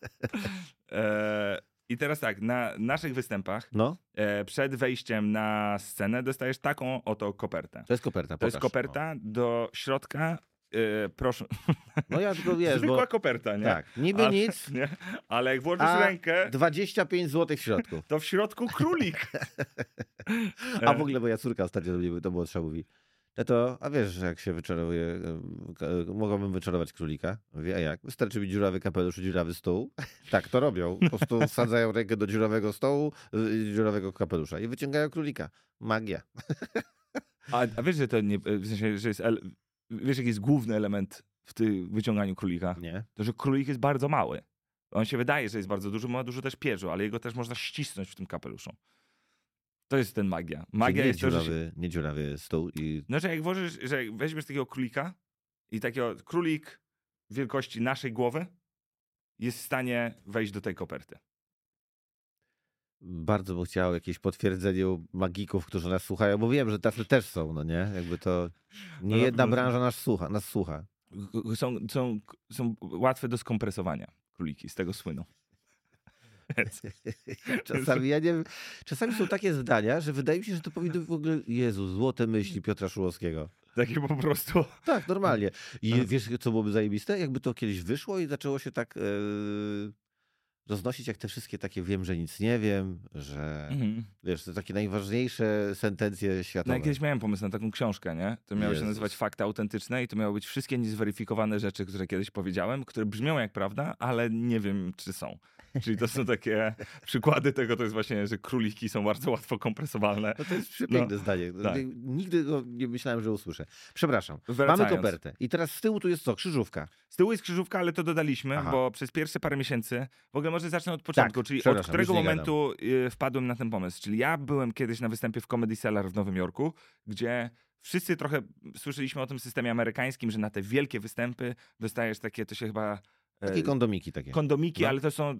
I teraz tak, na naszych występach No, przed wejściem na scenę dostajesz taką oto kopertę. to jest koperta. To jest pokaż. koperta do środka, proszę, No ja tylko wiesz, zwykła bo koperta, nie? tak, niby Ale, nic, nie? Ale jak włożysz a rękę, 25 zł w środku. to w środku królik. A w ogóle moja córka ostatnio do mnie, to młodsza, mówi, to, a wiesz, że jak się wyczarowuje, mogłabym wyczarować królika? Mówię, a jak? Wystarczy mi dziurawy kapelusz i dziurawy stół. Tak, to robią. Po prostu wsadzają rękę do dziurawego stołu, dziurawego kapelusza i wyciągają królika. Magia. A wiesz, że to nie, w sensie, że jest, wiesz, jaki jest główny element w tym wyciąganiu królika? Nie? To, że królik jest bardzo mały. On się wydaje, że jest bardzo duży, ma dużo też pierzu, ale jego też można ścisnąć w tym kapeluszu. To jest ten magia. Magia nie jest to, że się, dziurawy, nie dziurawy stół i no, że jak włożysz, że jak weźmiesz takiego królika i takiego królik wielkości naszej głowy jest w stanie wejść do tej koperty. bardzo bym chciał jakieś potwierdzenie u magików, którzy nas słuchają, bo wiem, że tacy też są, no nie? Jakby to nie No, jedna no, branża nas słucha. Są łatwe do skompresowania króliki, z tego słyną. Więc, Czasami ja nie wiem, czasami są takie zdania, że wydaje mi się, że to powinno w ogóle, Jezu, złote myśli Piotra Szulowskiego. takie po prostu... Tak, normalnie. I wiesz, co byłoby zajebiste? Jakby to kiedyś wyszło i zaczęło się tak roznosić jak te wszystkie takie wiem, że nic nie wiem, że wiesz, te takie najważniejsze sentencje No światowe. ja kiedyś miałem pomysł na taką książkę, nie? To miało się Jezus. nazywać Fakty Autentyczne i to miały być wszystkie niezweryfikowane rzeczy, które kiedyś powiedziałem, które brzmią jak prawda, ale nie wiem, czy są. Czyli to są takie przykłady tego, to jest właśnie, że króliki są bardzo łatwo kompresowalne. No to jest przepiękne No, zdanie. tak. Nigdy go nie myślałem, że usłyszę. Przepraszam. Wracając. Mamy kopertę. I teraz z tyłu tu jest co? Krzyżówka. Z tyłu jest krzyżówka, ale to dodaliśmy, Aha. bo przez pierwsze parę miesięcy, w ogóle może zacznę od początku, czyli od przepraszam, którego już nie momentu wpadłem na ten pomysł. Czyli ja byłem kiedyś na występie w Comedy Cellar w Nowym Jorku, gdzie wszyscy trochę słyszeliśmy o tym systemie amerykańskim, że na te wielkie występy dostajesz takie, to się chyba... Takie kondomiki takie. kondomiki, No. ale to są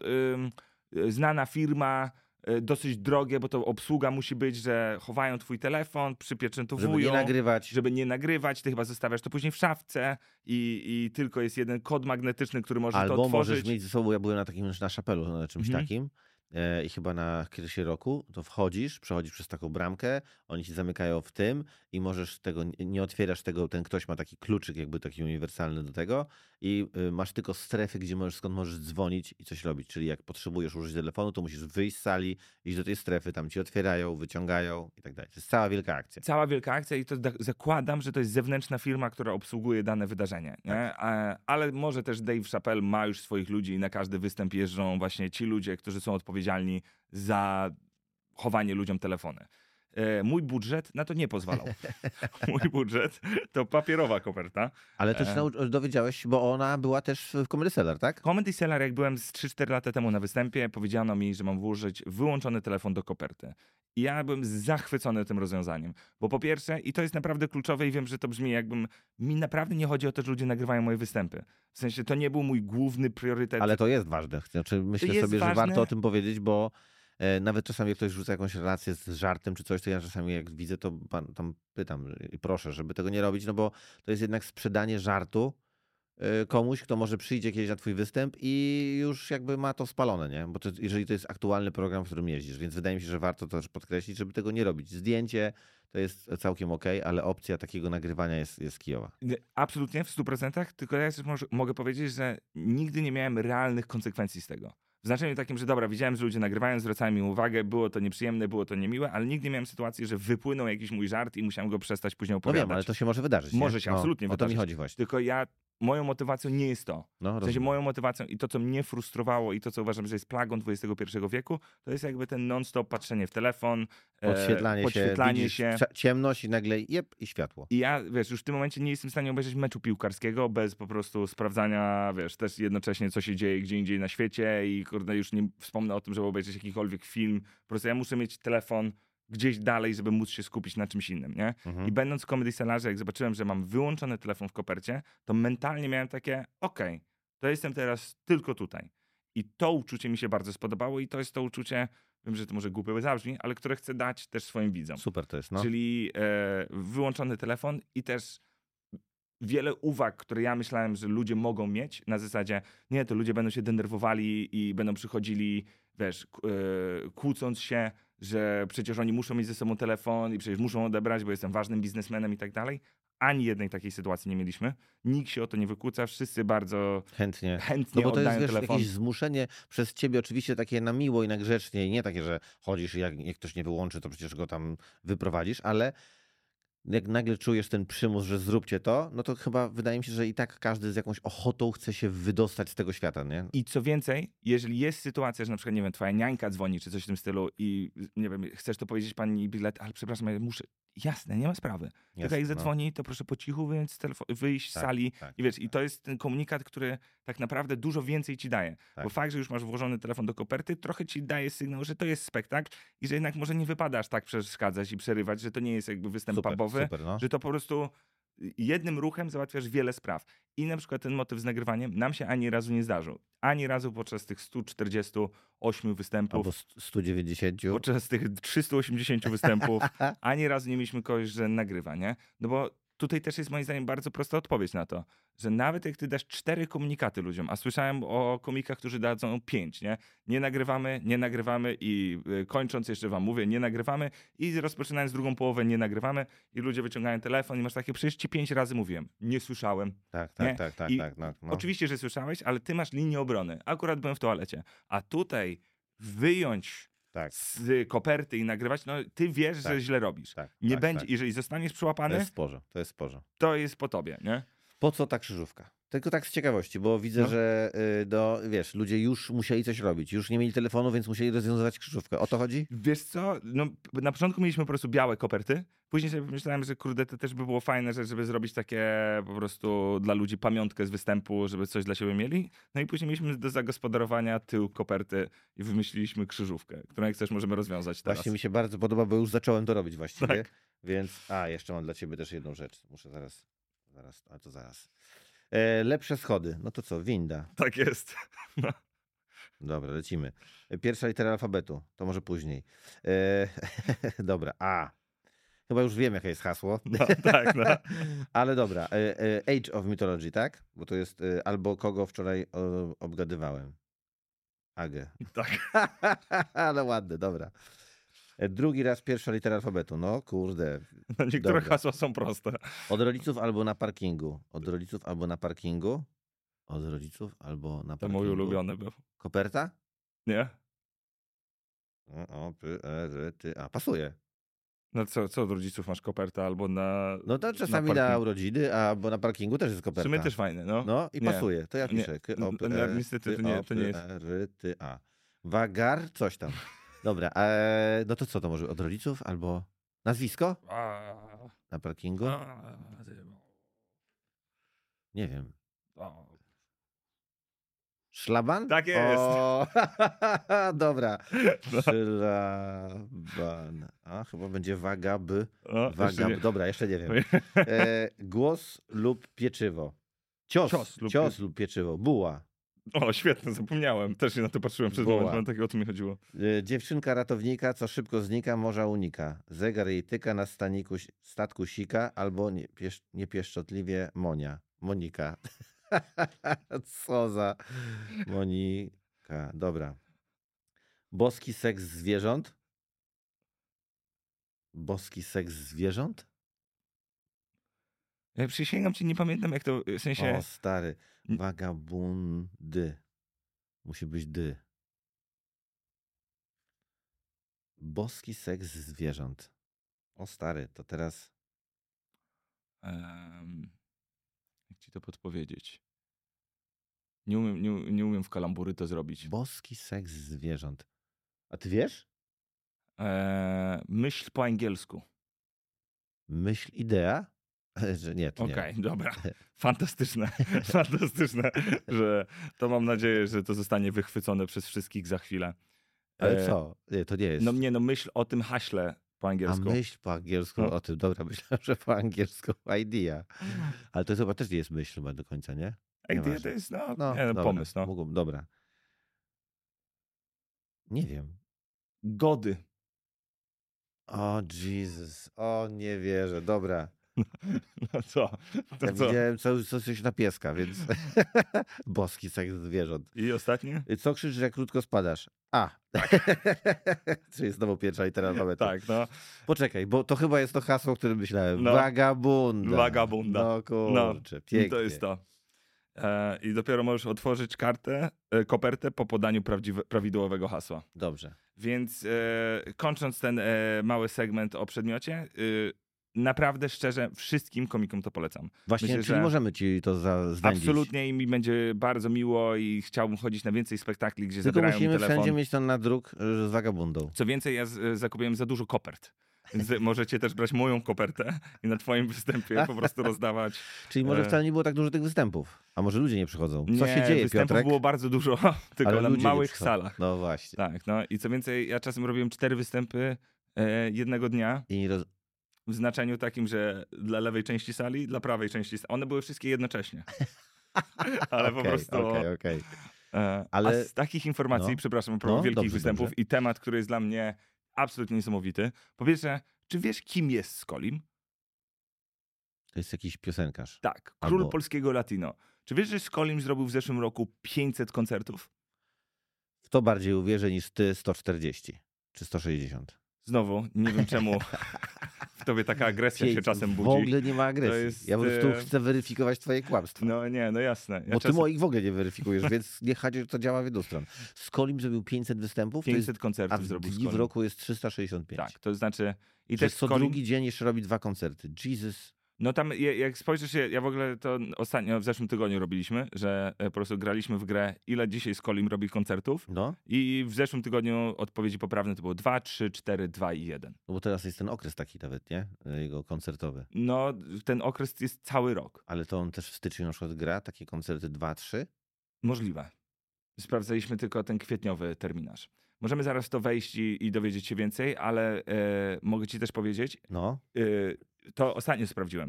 znana firma, dosyć drogie, bo to obsługa musi być, że chowają twój telefon, przypieczętowują. Żeby nie nagrywać. Żeby nie nagrywać, ty chyba zostawiasz to później w szafce i tylko jest jeden kod magnetyczny, który możesz to Albo otworzyć. możesz mieć ze sobą, ja byłem na takim na szapelu, na czymś Mhm. takim i chyba na Krysie Roku, to przechodzisz przez taką bramkę, oni ci zamykają w tym i możesz tego, nie otwierasz tego, ten ktoś ma taki kluczyk jakby taki uniwersalny do tego i masz tylko strefy, skąd możesz dzwonić i coś robić, czyli jak potrzebujesz użyć telefonu, to musisz wyjść z sali, iść do tej strefy, tam ci otwierają, wyciągają i tak dalej. To jest cała wielka akcja. Cała wielka akcja i to zakładam, że to jest zewnętrzna firma, która obsługuje dane wydarzenie. Nie? Tak. Ale może też Dave Chappelle ma już swoich ludzi i na każdy występ jeżdżą właśnie ci ludzie, którzy są odpowiedzialni za chowanie ludziom telefony. Mój budżet na to nie pozwalał. Mój budżet to papierowa koperta. Ale też dowiedziałeś, bo ona była też w Comedy Cellar, tak? Comedy Cellar, jak byłem z 3-4 lata temu na występie, powiedziano mi, że mam włożyć wyłączony telefon do koperty. I ja byłem zachwycony tym rozwiązaniem. Bo po pierwsze, i to jest naprawdę kluczowe i wiem, że to brzmi jakbym... Mi naprawdę nie chodzi o to, że ludzie nagrywają moje występy. W sensie to nie był mój główny priorytet. Ale to jest ważne. Znaczy, myślę jest sobie, że ważne. warto o tym powiedzieć, bo nawet czasami jak ktoś rzuca jakąś relację z żartem czy coś, to ja czasami jak widzę, to tam pytam i proszę, żeby tego nie robić, no bo to jest jednak sprzedanie żartu komuś, kto może przyjdzie kiedyś na twój występ i już jakby ma to spalone, nie? Bo jeżeli to jest aktualny program, w którym jeździsz, więc wydaje mi się, że warto to też podkreślić, żeby tego nie robić. Zdjęcie to jest całkiem okej, ale opcja takiego nagrywania jest kijowa. Absolutnie, w 100%, tylko ja też mogę powiedzieć, że nigdy nie miałem realnych konsekwencji z tego. W znaczeniu takim, że dobra, widziałem, że ludzie nagrywają, zwracają mi uwagę, było to nieprzyjemne, było to niemiłe, ale nigdy nie miałem sytuacji, że wypłynął jakiś mój żart i musiałem go przestać później No opowiadać. wiem, ale to się może wydarzyć, nie? Może się absolutnie O to mi wydarzyć. chodzi właśnie. Tylko moją motywacją nie jest to. No, W sensie rozumiem. moją motywacją i to, co mnie frustrowało i to, co uważam, że jest plagą XXI wieku, to jest jakby ten non-stop patrzenie w telefon, Podświetlanie się. ciemność i nagle i światło. I ja, wiesz, już w tym momencie nie jestem w stanie obejrzeć meczu piłkarskiego bez po prostu sprawdzania, wiesz, też jednocześnie, co się dzieje gdzie indziej na świecie i kurde, już nie wspomnę o tym, żeby obejrzeć jakikolwiek film. Po prostu ja muszę mieć telefon gdzieś dalej, żeby móc się skupić na czymś innym, nie? I będąc w Comedy Cellarze, jak zobaczyłem, że mam wyłączony telefon w kopercie, to mentalnie miałem takie, okej, to jestem teraz tylko tutaj. I to uczucie mi się bardzo spodobało i to jest to uczucie, wiem, że to może głupio zabrzmi, ale które chcę dać też swoim widzom. Super to jest, no. Czyli wyłączony telefon i też wiele uwag, które ja myślałem, że ludzie mogą mieć na zasadzie, nie, to ludzie będą się denerwowali i będą przychodzili, wiesz, kłócąc się, że przecież oni muszą mieć ze sobą telefon i przecież muszą odebrać, bo jestem ważnym biznesmenem i tak dalej. Ani jednej takiej sytuacji nie mieliśmy. Nikt się o to nie wykłóca, wszyscy bardzo Chętnie. chętnie No bo to jest, oddają wiesz, telefon. jakieś zmuszenie przez ciebie oczywiście takie na miło i na grzecznie. I nie takie, że chodzisz i jak ktoś nie wyłączy, to przecież go tam wyprowadzisz, ale jak nagle czujesz ten przymus, że zróbcie to, no to chyba wydaje mi się, że i tak każdy z jakąś ochotą chce się wydostać z tego świata, nie? I co więcej, jeżeli jest sytuacja, że na przykład, nie wiem, twoja niańka dzwoni, czy coś w tym stylu i, nie wiem, chcesz to powiedzieć pani bilet, ale przepraszam, ja muszę, jasne, nie ma sprawy. Tylko Jasne, jak no. zadzwoni, to proszę po cichu wyjść z Tak, sali tak, i wiesz, i to jest ten komunikat, który tak naprawdę dużo więcej ci daje. Tak. Bo fakt, że już masz włożony telefon do koperty, trochę ci daje sygnał, że to jest spektakl i że jednak może nie wypada aż tak przeszkadzać i przerywać, że to nie jest jakby występ pubowy, Super, no. że to po prostu jednym ruchem załatwiasz wiele spraw. I na przykład ten motyw z nagrywaniem nam się ani razu nie zdarzył. Ani razu podczas tych 148 występów, Albo 190. podczas tych 380 występów, ani razu nie mieliśmy kogoś, że nagrywa, nie? No bo tutaj też jest moim zdaniem bardzo prosta odpowiedź na to, że nawet jak ty dasz 4 komunikaty ludziom, a słyszałem o komikach, którzy dadzą 5, nie? Nie nagrywamy i kończąc jeszcze wam mówię, nie nagrywamy i rozpoczynając drugą połowę, nie nagrywamy i ludzie wyciągają telefon i masz takie, przecież ci 5 razy mówiłem, nie słyszałem. Tak. I No. Oczywiście, że słyszałeś, ale ty masz linię obrony. Akurat byłem w toalecie. A tutaj wyjąć Tak. z koperty i nagrywać, no ty wiesz, Tak. że źle robisz. Tak, Nie tak, będzie, tak. jeżeli zostaniesz To przyłapany, jest sporze. to jest po tobie, nie? Po co ta krzyżówka? Tylko tak z ciekawości, bo widzę, No. że wiesz, ludzie już musieli coś robić. Już nie mieli telefonu, więc musieli rozwiązywać krzyżówkę. O to chodzi? Wiesz co, no, na początku mieliśmy po prostu białe koperty, później sobie pomyślałem, że kurde, to też by było fajne, żeby zrobić takie po prostu dla ludzi pamiątkę z występu, żeby coś dla siebie mieli. No i później mieliśmy do zagospodarowania tył koperty i wymyśliliśmy krzyżówkę, którą jak chcesz możemy rozwiązać teraz. Właśnie mi się bardzo podoba, bo już zacząłem to robić właściwie. Tak. Więc, jeszcze mam dla ciebie też jedną rzecz. Muszę zaraz, zaraz. Lepsze schody. No to co, winda. Tak jest. No. Dobra, lecimy. Pierwsza litera alfabetu. To może później. Dobra, A. Chyba już wiem, jakie jest hasło. No, tak, no. Ale dobra. Age of Mythology, tak? Bo to jest albo kogo wczoraj obgadywałem. Agę. Tak. Ale ładne, dobra. Drugi raz pierwsza litera alfabetu. No kurde. No, niektóre Dobra. hasła są proste. Od rodziców albo na parkingu. Od rodziców albo na parkingu. Od rodziców albo na To parkingu. mój ulubiony był. Koperta? Nie? A, pasuje. No co od rodziców masz kopertę albo na... No to czasami na parkingu. urodziny, albo na parkingu też jest W koperta. sumie też fajne, no. No i Nie. pasuje. To ja Nie. piszę. No, niestety to nie jest. A. Wagar, coś tam. Dobra, no to co to może? Od rodziców albo nazwisko? Na parkingu? Nie wiem. Szlaban? Tak jest. O, dobra. No. Szlaban. A, chyba będzie wagab. O, jeszcze nie. Dobra, jeszcze nie wiem. Głos lub pieczywo. Cios lub pieczywo. Buła. O, świetne, zapomniałem. Też się na to patrzyłem przez Woła. moment, tak o to mi chodziło. Dziewczynka ratownika, co szybko znika, morza unika. Zegar jej tyka, na statku sika, albo niepieszczotliwie Monia. Monika. Co za Monika. Dobra. Boski seks zwierząt? Boski seks zwierząt? Ja przysięgam ci, nie pamiętam jak to, w sensie... O, stary. Wagabundy. Musi być dy. Boski seks zwierząt. O stary, to teraz... Jak ci to podpowiedzieć? Nie umiem w kalambury to zrobić. Boski seks zwierząt. A ty wiesz? Myśl po angielsku. Myśl idea? Że nie, to nie. Okej, dobra. Fantastyczne, fantastyczne, że to mam nadzieję, że to zostanie wychwycone przez wszystkich za chwilę. Ale co? Nie, to nie jest. No myśl o tym haśle po A angielsku. myśl po angielsku No. o tym. Dobra, myślałem, że po angielsku idea. Ale to chyba też nie jest myśl chyba do końca, nie? Idea Nieważne. to jest dobra, pomysł. No. Mógłbym, dobra. Nie wiem. Gody. O Jezus, o nie wierzę, dobra. No co? To Ja co? widziałem coś na pieska, więc boski seks zwierząt. I ostatnie? Co krzyczysz, jak krótko spadasz? A. Czyli znowu pierwsza litera alfabetu. Tak, no. Poczekaj, bo to chyba jest to hasło, o którym myślałem. No. Vagabunda. Vagabunda. No kurczę, pięknie. I to jest to. I dopiero możesz otworzyć kopertę po podaniu prawidłowego hasła. Dobrze. Więc kończąc ten mały segment o przedmiocie, naprawdę szczerze wszystkim komikom to polecam. Właśnie, Myślę, czyli że możemy ci to zwędzić. absolutnie i mi będzie bardzo miło i chciałbym chodzić na więcej spektakli, gdzie Tylko zabierają mi musimy telefon. wszędzie mieć to na druk z Vagabundą. Co więcej, ja zakupiłem za dużo kopert. Więc możecie też brać moją kopertę i na twoim występie po prostu rozdawać. Czyli może wcale nie było tak dużo tych występów. A może ludzie nie przychodzą? Co Nie, się dzieje, występów Piotrek? było bardzo dużo, tylko Ale na ludzie nie małych przychodzą. salach. No właśnie. Tak, no i co więcej, ja czasem robiłem 4 występy jednego dnia. I W znaczeniu takim, że dla lewej części sali, dla prawej części sali. One były wszystkie jednocześnie. Ale po prostu... Okej. Ale... A z takich informacji, No. przepraszam, a propos wielkich dobrze, występów dobrze. i temat, który jest dla mnie absolutnie niesamowity. Po pierwsze, czy wiesz, kim jest Skolim? To jest jakiś piosenkarz. Tak, król Albo- polskiego latino. Czy wiesz, że Skolim zrobił w zeszłym roku 500 koncertów? W to bardziej uwierzę niż ty 140 czy 160. Znowu, nie wiem czemu w tobie taka agresja się czasem budzi. W ogóle nie ma agresji. To jest, Ja po prostu chcę weryfikować twoje kłamstwa. No nie, no jasne. Ja Bo ty czasem... moich w ogóle nie weryfikujesz, więc nie chodzi, że to działa w jedną stronę. Skolim zrobił 500 występów, 500 a koncertów w zrobił dni w Skolim. roku jest 365. Tak, to znaczy... I Że też co Skolim... drugi dzień jeszcze robi 2 koncerty. Jesus. No tam, jak spojrzysz się, ja w ogóle to ostatnio w zeszłym tygodniu robiliśmy, że po prostu graliśmy w grę, ile dzisiaj Skolim robi koncertów No, i w zeszłym tygodniu odpowiedzi poprawne to było 2, 3, 4, 2 i 1. no bo teraz jest ten okres taki nawet, nie? Jego koncertowy. No, ten okres jest cały rok. Ale to on też w styczniu na przykład gra takie koncerty 2-3? Możliwe. Sprawdzaliśmy tylko ten kwietniowy terminarz. Możemy zaraz w to wejść i dowiedzieć się więcej, ale mogę ci też powiedzieć, No. to ostatnio sprawdziłem.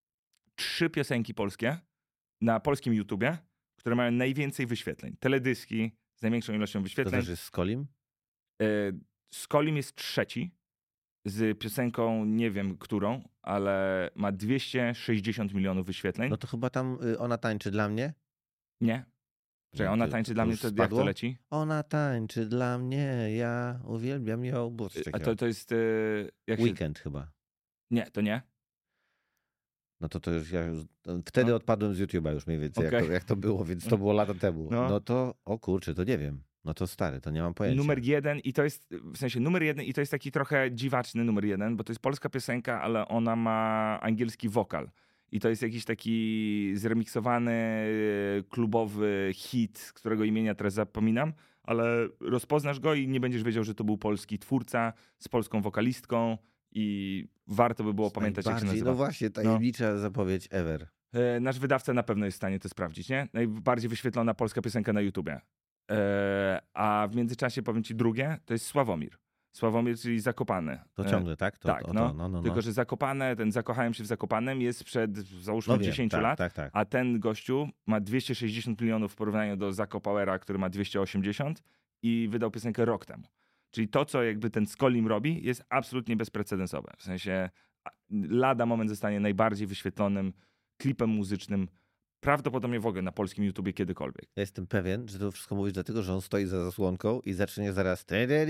3 piosenki polskie na polskim YouTubie, które mają najwięcej wyświetleń. Teledyski z największą ilością To wyświetleń. też jest Skolim? Skolim jest 3 z piosenką, nie wiem którą, ale ma 260 milionów wyświetleń. No to chyba tam ona tańczy dla mnie. Nie. Czekaj, ona tańczy dla mnie, już to jak spadło? to leci? Ona tańczy dla mnie, ja uwielbiam ją. Było coś A takiego. to jest... jak się... Weekend chyba. Nie, to nie. No to już wtedy No. odpadłem z YouTube'a już mniej więcej, Okej. jak to było, więc to było lata temu. No. No to, o kurczę, to nie wiem. No to stary, to nie mam pojęcia. Numer 1 i to jest, w sensie numer 1 i to jest taki trochę dziwaczny numer 1, bo to jest polska piosenka, ale ona ma angielski wokal. I to jest jakiś taki zremiksowany, klubowy hit, którego imienia teraz zapominam, ale rozpoznasz go i nie będziesz wiedział, że to był polski twórca z polską wokalistką i warto by było pamiętać, jak się Najbardziej, nazywa. no właśnie, tajemnicza zapowiedź ever. Nasz wydawca na pewno jest w stanie to sprawdzić, nie? Najbardziej wyświetlona polska piosenka na YouTubie. A w międzyczasie powiem ci drugie, to jest Sławomir. Sławomir, czyli Zakopane. To ciągle, tak? Tak, no. Tylko, że Zakopane, ten Zakochałem się w Zakopanem jest sprzed, załóżmy, No wiem, 10 tak, lat, tak. a ten gościu ma 260 milionów w porównaniu do Zakopowera, który ma 280 i wydał piosenkę rok temu. Czyli to, co jakby ten Skolim robi, jest absolutnie bezprecedensowe. W sensie lada moment zostanie najbardziej wyświetlonym klipem muzycznym prawdopodobnie w ogóle na polskim YouTubie kiedykolwiek. Ja jestem pewien, że to wszystko mówisz dlatego, że on stoi za zasłonką i zacznie zaraz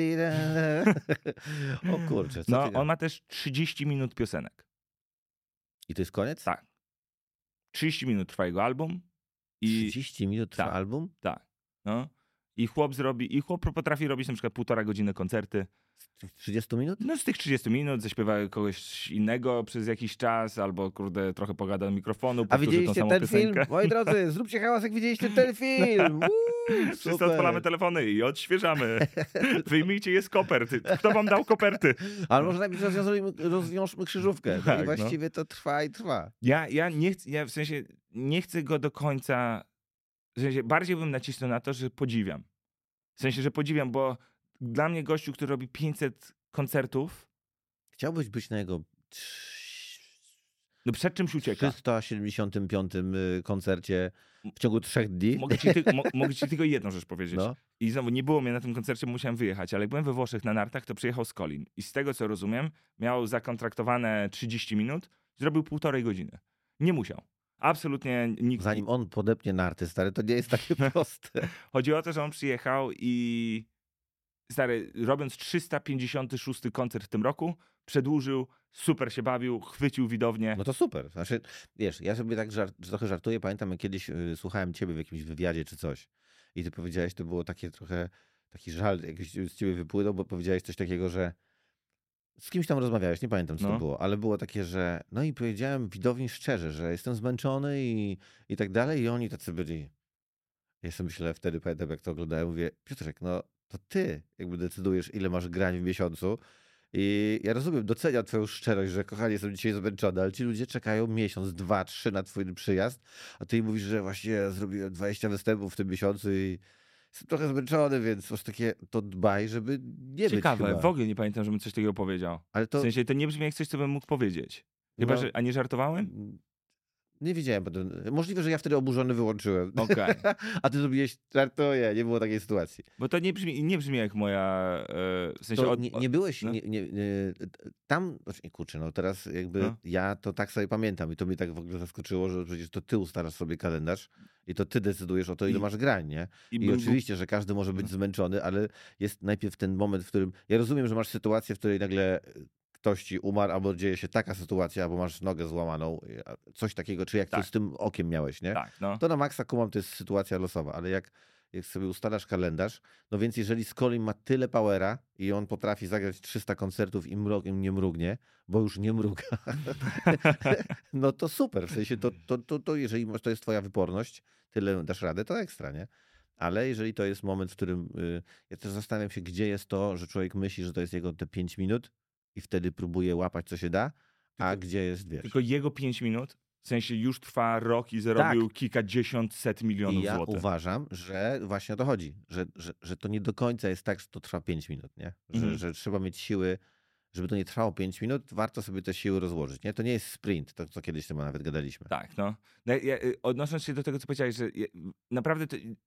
o kurczę, co No, ty... on ma też 30 minut piosenek. I to jest koniec? Tak. 30 minut trwa jego album. I 30 minut trwa tak. album? tak. No. I chłop potrafi robić na przykład 1,5 godziny koncerty. Z 30 minut? No z tych 30 minut zaśpiewa kogoś innego przez jakiś czas, albo kurde trochę pogada do mikrofonu, A powtórzy tą widzieliście samą ten piosenkę. film? Moi drodzy, zróbcie hałas, jak widzieliście ten film! Wszyscy Super. odpalamy telefony i odświeżamy. Wyjmijcie je z kopert. Kto wam dał koperty? Ale może najpierw rozwiążmy krzyżówkę. No Tak, i no. właściwie to trwa i trwa. Ja nie chcę, w sensie nie chcę go do końca, w sensie bardziej bym nacisnął na to, że podziwiam. W sensie, że podziwiam, bo dla mnie gościu, który robi 500 koncertów, Chciałbyś być na jego no przed czymś ucieka. 375 koncercie w ciągu 3 dni? Mogę ci tylko jedną rzecz powiedzieć. No. I znowu nie było mnie na tym koncercie, bo musiałem wyjechać, ale jak byłem we Włoszech na nartach, to przyjechał Skolin. I z tego, co rozumiem, miał zakontraktowane 30 minut, zrobił 1,5 godziny. Nie musiał. Absolutnie nikt. Zanim on podepnie narty, stary, to nie jest takie proste. Chodzi o to, że on przyjechał i stary, robiąc 356 koncert w tym roku, przedłużył, super się bawił, chwycił widownię. No to super. Znaczy, wiesz, ja sobie tak trochę żartuję. Pamiętam, jak kiedyś słuchałem ciebie w jakimś wywiadzie czy coś i ty powiedziałeś, to było takie trochę, taki żal jakiś z ciebie wypłynął, bo powiedziałeś coś takiego, że z kimś tam rozmawiałeś, nie pamiętam co to No. było, ale było takie, że no i powiedziałem widowni szczerze, że jestem zmęczony i tak dalej i oni tacy byli. Ja sobie myślę, wtedy pamiętam jak to oglądałem, mówię, Piotrek, no to ty jakby decydujesz ile masz grań w miesiącu i ja rozumiem, doceniam twoją szczerość, że kochanie, jestem dzisiaj zmęczony, ale ci ludzie czekają miesiąc, 2, 3 na twój przyjazd, a ty im mówisz, że właśnie ja zrobiłem 20 występów w tym miesiącu i jestem trochę zmęczony, więc masz takie, to dbaj, żeby nie Ciekawe, być chyba. w ogóle nie pamiętam, żebym coś takiego powiedział. Ale W to sensie to nie brzmi jak coś, co bym mógł powiedzieć. Chyba, no, że, a nie żartowałem? nie wiedziałem potem. Możliwe, że ja wtedy oburzony wyłączyłem. Okej. A ty zrobiłeś, żartuję, nie było takiej sytuacji. Bo to nie brzmi jak moja, w sensie... To nie byłeś, no. tam, znaczy, kurczę, no teraz jakby No. ja to tak sobie pamiętam i to mnie tak w ogóle zaskoczyło, że przecież to ty ustalasz sobie kalendarz i to ty decydujesz o to, ile I- masz grań, nie? I oczywiście, że każdy może być zmęczony, ale jest najpierw ten moment, w którym, ja rozumiem, że masz sytuację, w której nagle ktoś ci umarł, albo dzieje się taka sytuacja, albo masz nogę złamaną, coś takiego, czy jak Tak. to z tym okiem miałeś, nie? Tak, no. To na maksa kumam, to jest sytuacja losowa, ale jak sobie ustalasz kalendarz, no więc jeżeli Skolin ma tyle powera i on potrafi zagrać 300 koncertów i mrogiem nie mrugnie, bo już nie mruga, no to super, w sensie to jeżeli to jest twoja wyporność, tyle dasz radę, to ekstra, nie? Ale jeżeli to jest moment, w którym ja też zastanawiam się, gdzie jest to, że człowiek myśli, że to jest jego te 5 minut i wtedy próbuje łapać, co się da, a gdzie jest, wiesz. Tylko jego 5 minut, w sensie już trwa rok i zarobił kilkadziesiąt, set milionów I ja złotych. uważam, że właśnie o to chodzi, że to nie do końca jest tak, że to trwa 5 minut, nie? Że trzeba mieć siły, żeby to nie trwało 5 minut, warto sobie te siły rozłożyć, nie? To nie jest sprint, to co kiedyś chyba nawet gadaliśmy. Tak, no. Odnosząc się do tego, co powiedziałeś, że naprawdę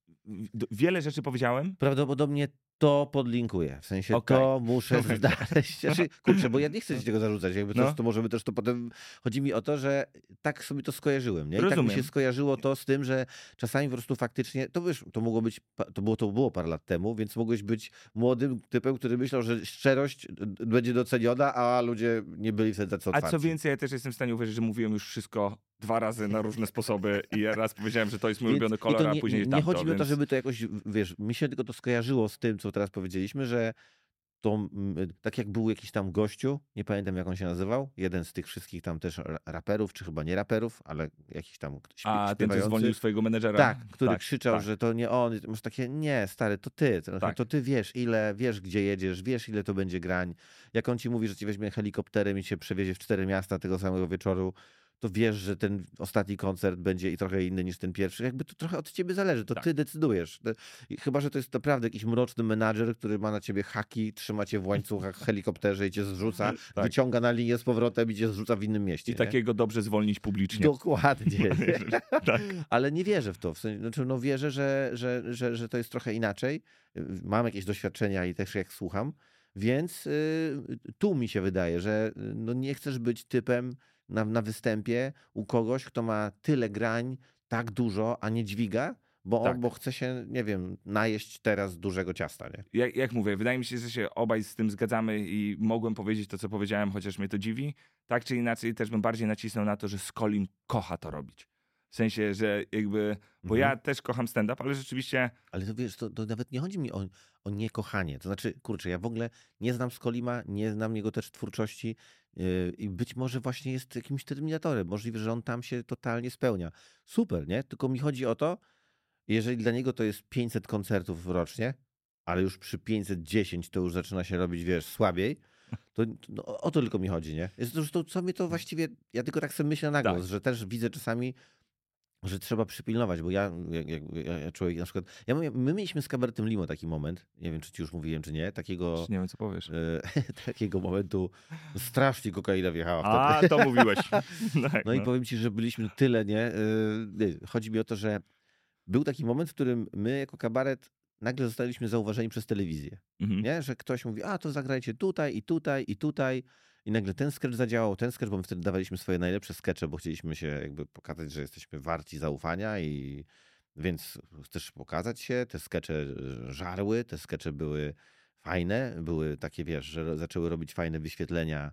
wiele rzeczy powiedziałem. Prawdopodobnie to podlinkuję, w sensie Okej. to muszę znaleźć. Znaczy, kurczę, bo ja nie chcę ci tego zarzucać, jakby No. coś, to możemy też to potem... Chodzi mi o to, że tak sobie to skojarzyłem, nie? I tak mi Rozumiem. się skojarzyło to z tym, że czasami po prostu faktycznie, to wiesz, to mogło być, to było parę lat temu, więc mogłeś być młodym typem, który myślał, że szczerość będzie doceniona, a ludzie nie byli wtedy tacy A otwarci. co więcej, ja też jestem w stanie uwierzyć, że mówiłem już wszystko 2 razy na różne sposoby i ja raz powiedziałem, że to jest mój Więc- ulubiony i to kolor, a później nie tamto. chodzi mi o to, więc... żeby to jakoś, wiesz, mi się tylko to skojarzyło z tym, co teraz powiedzieliśmy, że to tak jak był jakiś tam gościu, nie pamiętam jak on się nazywał, jeden z tych wszystkich tam też raperów, czy chyba nie raperów, ale jakiś tam A ten, co śpiewający. zwolnił swojego menedżera. Tak, który Tak, krzyczał, tak. że to nie on. Masz takie, nie, stary, to ty. Tak. To ty wiesz, wiesz, gdzie jedziesz, wiesz, ile to będzie grań. Jak on ci mówi, że ci weźmie helikopterem i cię przewiezie w 4 miasta tego samego wieczoru, to wiesz, że ten ostatni koncert będzie i trochę inny niż ten pierwszy. Jakby to trochę od ciebie zależy, to Tak. ty decydujesz. Chyba, że to jest naprawdę jakiś mroczny menadżer, który ma na ciebie haki, trzyma cię w łańcuchach w helikopterze i cię zrzuca, Tak. wyciąga na linię z powrotem i cię zrzuca w innym mieście. I nie? takiego dobrze zwolnić publicznie. Dokładnie. Tak. Ale nie wierzę w to. W sensie, znaczy, no wierzę, że to jest trochę inaczej. Mam jakieś doświadczenia i też jak słucham, więc tu mi się wydaje, że no nie chcesz być typem na występie u kogoś, kto ma tyle grań, tak dużo, a nie dźwiga, Tak. bo chce się, nie wiem, najeść teraz dużego ciasta, nie? Jak mówię, wydaje mi się, że się obaj z tym zgadzamy i mogłem powiedzieć to, co powiedziałem, chociaż mnie to dziwi. Tak czy inaczej też bym bardziej nacisnął na to, że Skolin kocha to robić. W sensie, że jakby, bo Mhm. ja też kocham stand-up, ale rzeczywiście Ale to wiesz, to nawet nie chodzi mi o niekochanie. To znaczy, kurczę, ja w ogóle nie znam Skolima, nie znam jego też twórczości i być może właśnie jest jakimś terminatorem. Możliwe, że on tam się totalnie spełnia. Super, nie? Tylko mi chodzi o to, jeżeli dla niego to jest 500 koncertów rocznie, ale już przy 510 to już zaczyna się robić, wiesz, słabiej, to no, o to tylko mi chodzi, nie? Jest to, że to, co mnie to właściwie, ja tylko tak sobie myślę na tak. głos, że też widzę czasami, że trzeba przypilnować, bo ja człowiek na przykład, my mieliśmy z Kabaretem Limo taki moment, nie wiem, czy ci już mówiłem, czy nie, takiego, Nie wiem, co powiesz. takiego momentu, strasznie kokaina wjechała wtedy. A, to mówiłeś. Tak, No i no. powiem ci, że byliśmy tyle, nie, chodzi mi o to, że był taki moment, w którym my jako kabaret nagle zostaliśmy zauważeni przez telewizję. Mhm. Nie? Że ktoś mówi, a to zagrajcie tutaj i tutaj i tutaj. I nagle ten sketch zadziałał, ten sketch, bo my wtedy dawaliśmy swoje najlepsze skecze, bo chcieliśmy się jakby pokazać, że jesteśmy warci zaufania i więc chcesz pokazać się. Te skecze żarły, te skecze były fajne, były takie, wiesz, że zaczęły robić fajne wyświetlenia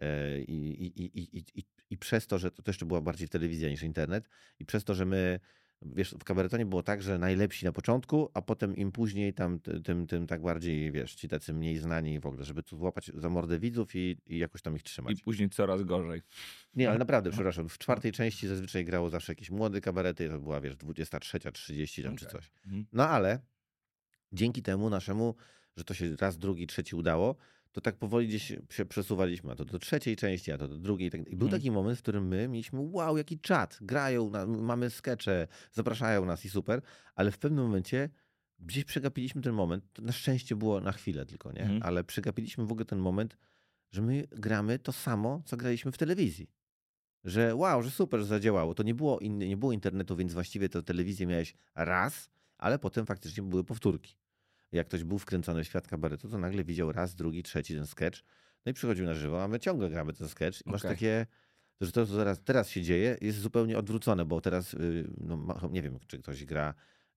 i przez to, że to jeszcze była bardziej telewizja niż internet i przez to, że my wiesz, w kabaretonie było tak, że najlepsi na początku, a potem im później tam tym tak bardziej, wiesz, ci tacy mniej znani w ogóle, żeby tu złapać za mordę widzów i jakoś tam ich I trzymać. później coraz gorzej. Nie, ale naprawdę, przepraszam, w czwartej części zazwyczaj grało zawsze jakieś młode kabarety, to była, wiesz, 23:30 tam czy Okej. coś. Mhm. No ale dzięki temu naszemu, że to się raz, drugi, trzeci udało, to tak powoli gdzieś się przesuwaliśmy, a to do trzeciej części, a to do drugiej. I był Mhm. taki moment, w którym my mieliśmy, wow, jaki czat, grają, mamy skecze, zapraszają nas i super, ale w pewnym momencie gdzieś przegapiliśmy ten moment, to na szczęście było na chwilę tylko, nie? Mhm. Ale przegapiliśmy w ogóle ten moment, że my gramy to samo, co graliśmy w telewizji. Że wow, że super, że zadziałało. To nie było internetu, więc właściwie to telewizję miałeś raz, ale potem faktycznie były powtórki. Jak ktoś był wkręcony w świat kabaretu, to nagle widział raz, drugi, trzeci ten sketch. No i przychodził na żywo, a my ciągle gramy ten sketch. I masz Okej. takie, że to, co teraz się dzieje, jest zupełnie odwrócone, bo teraz, no, nie wiem, czy ktoś gra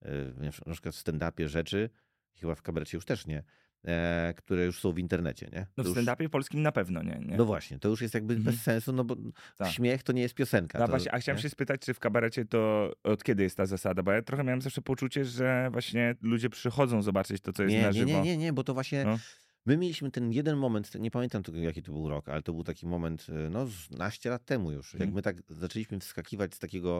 na przykład w stand-upie rzeczy, chyba w kabarecie już też nie, które już są w internecie, nie? No To w już, stand-upie polskim na pewno nie. no właśnie, to już jest jakby Mhm. bez sensu, no bo Tak. śmiech to nie jest piosenka. No To, właśnie, a chciałem nie? się spytać, czy w kabarecie to od kiedy jest ta zasada? Bo ja trochę miałem zawsze poczucie, że właśnie ludzie przychodzą zobaczyć to, co jest na żywo. Nie, bo to właśnie No. my mieliśmy ten jeden moment, nie pamiętam tego, jaki to był rok, ale to był taki moment, no, z naście lat temu już. Jak Mhm. my tak zaczęliśmy wskakiwać z takiego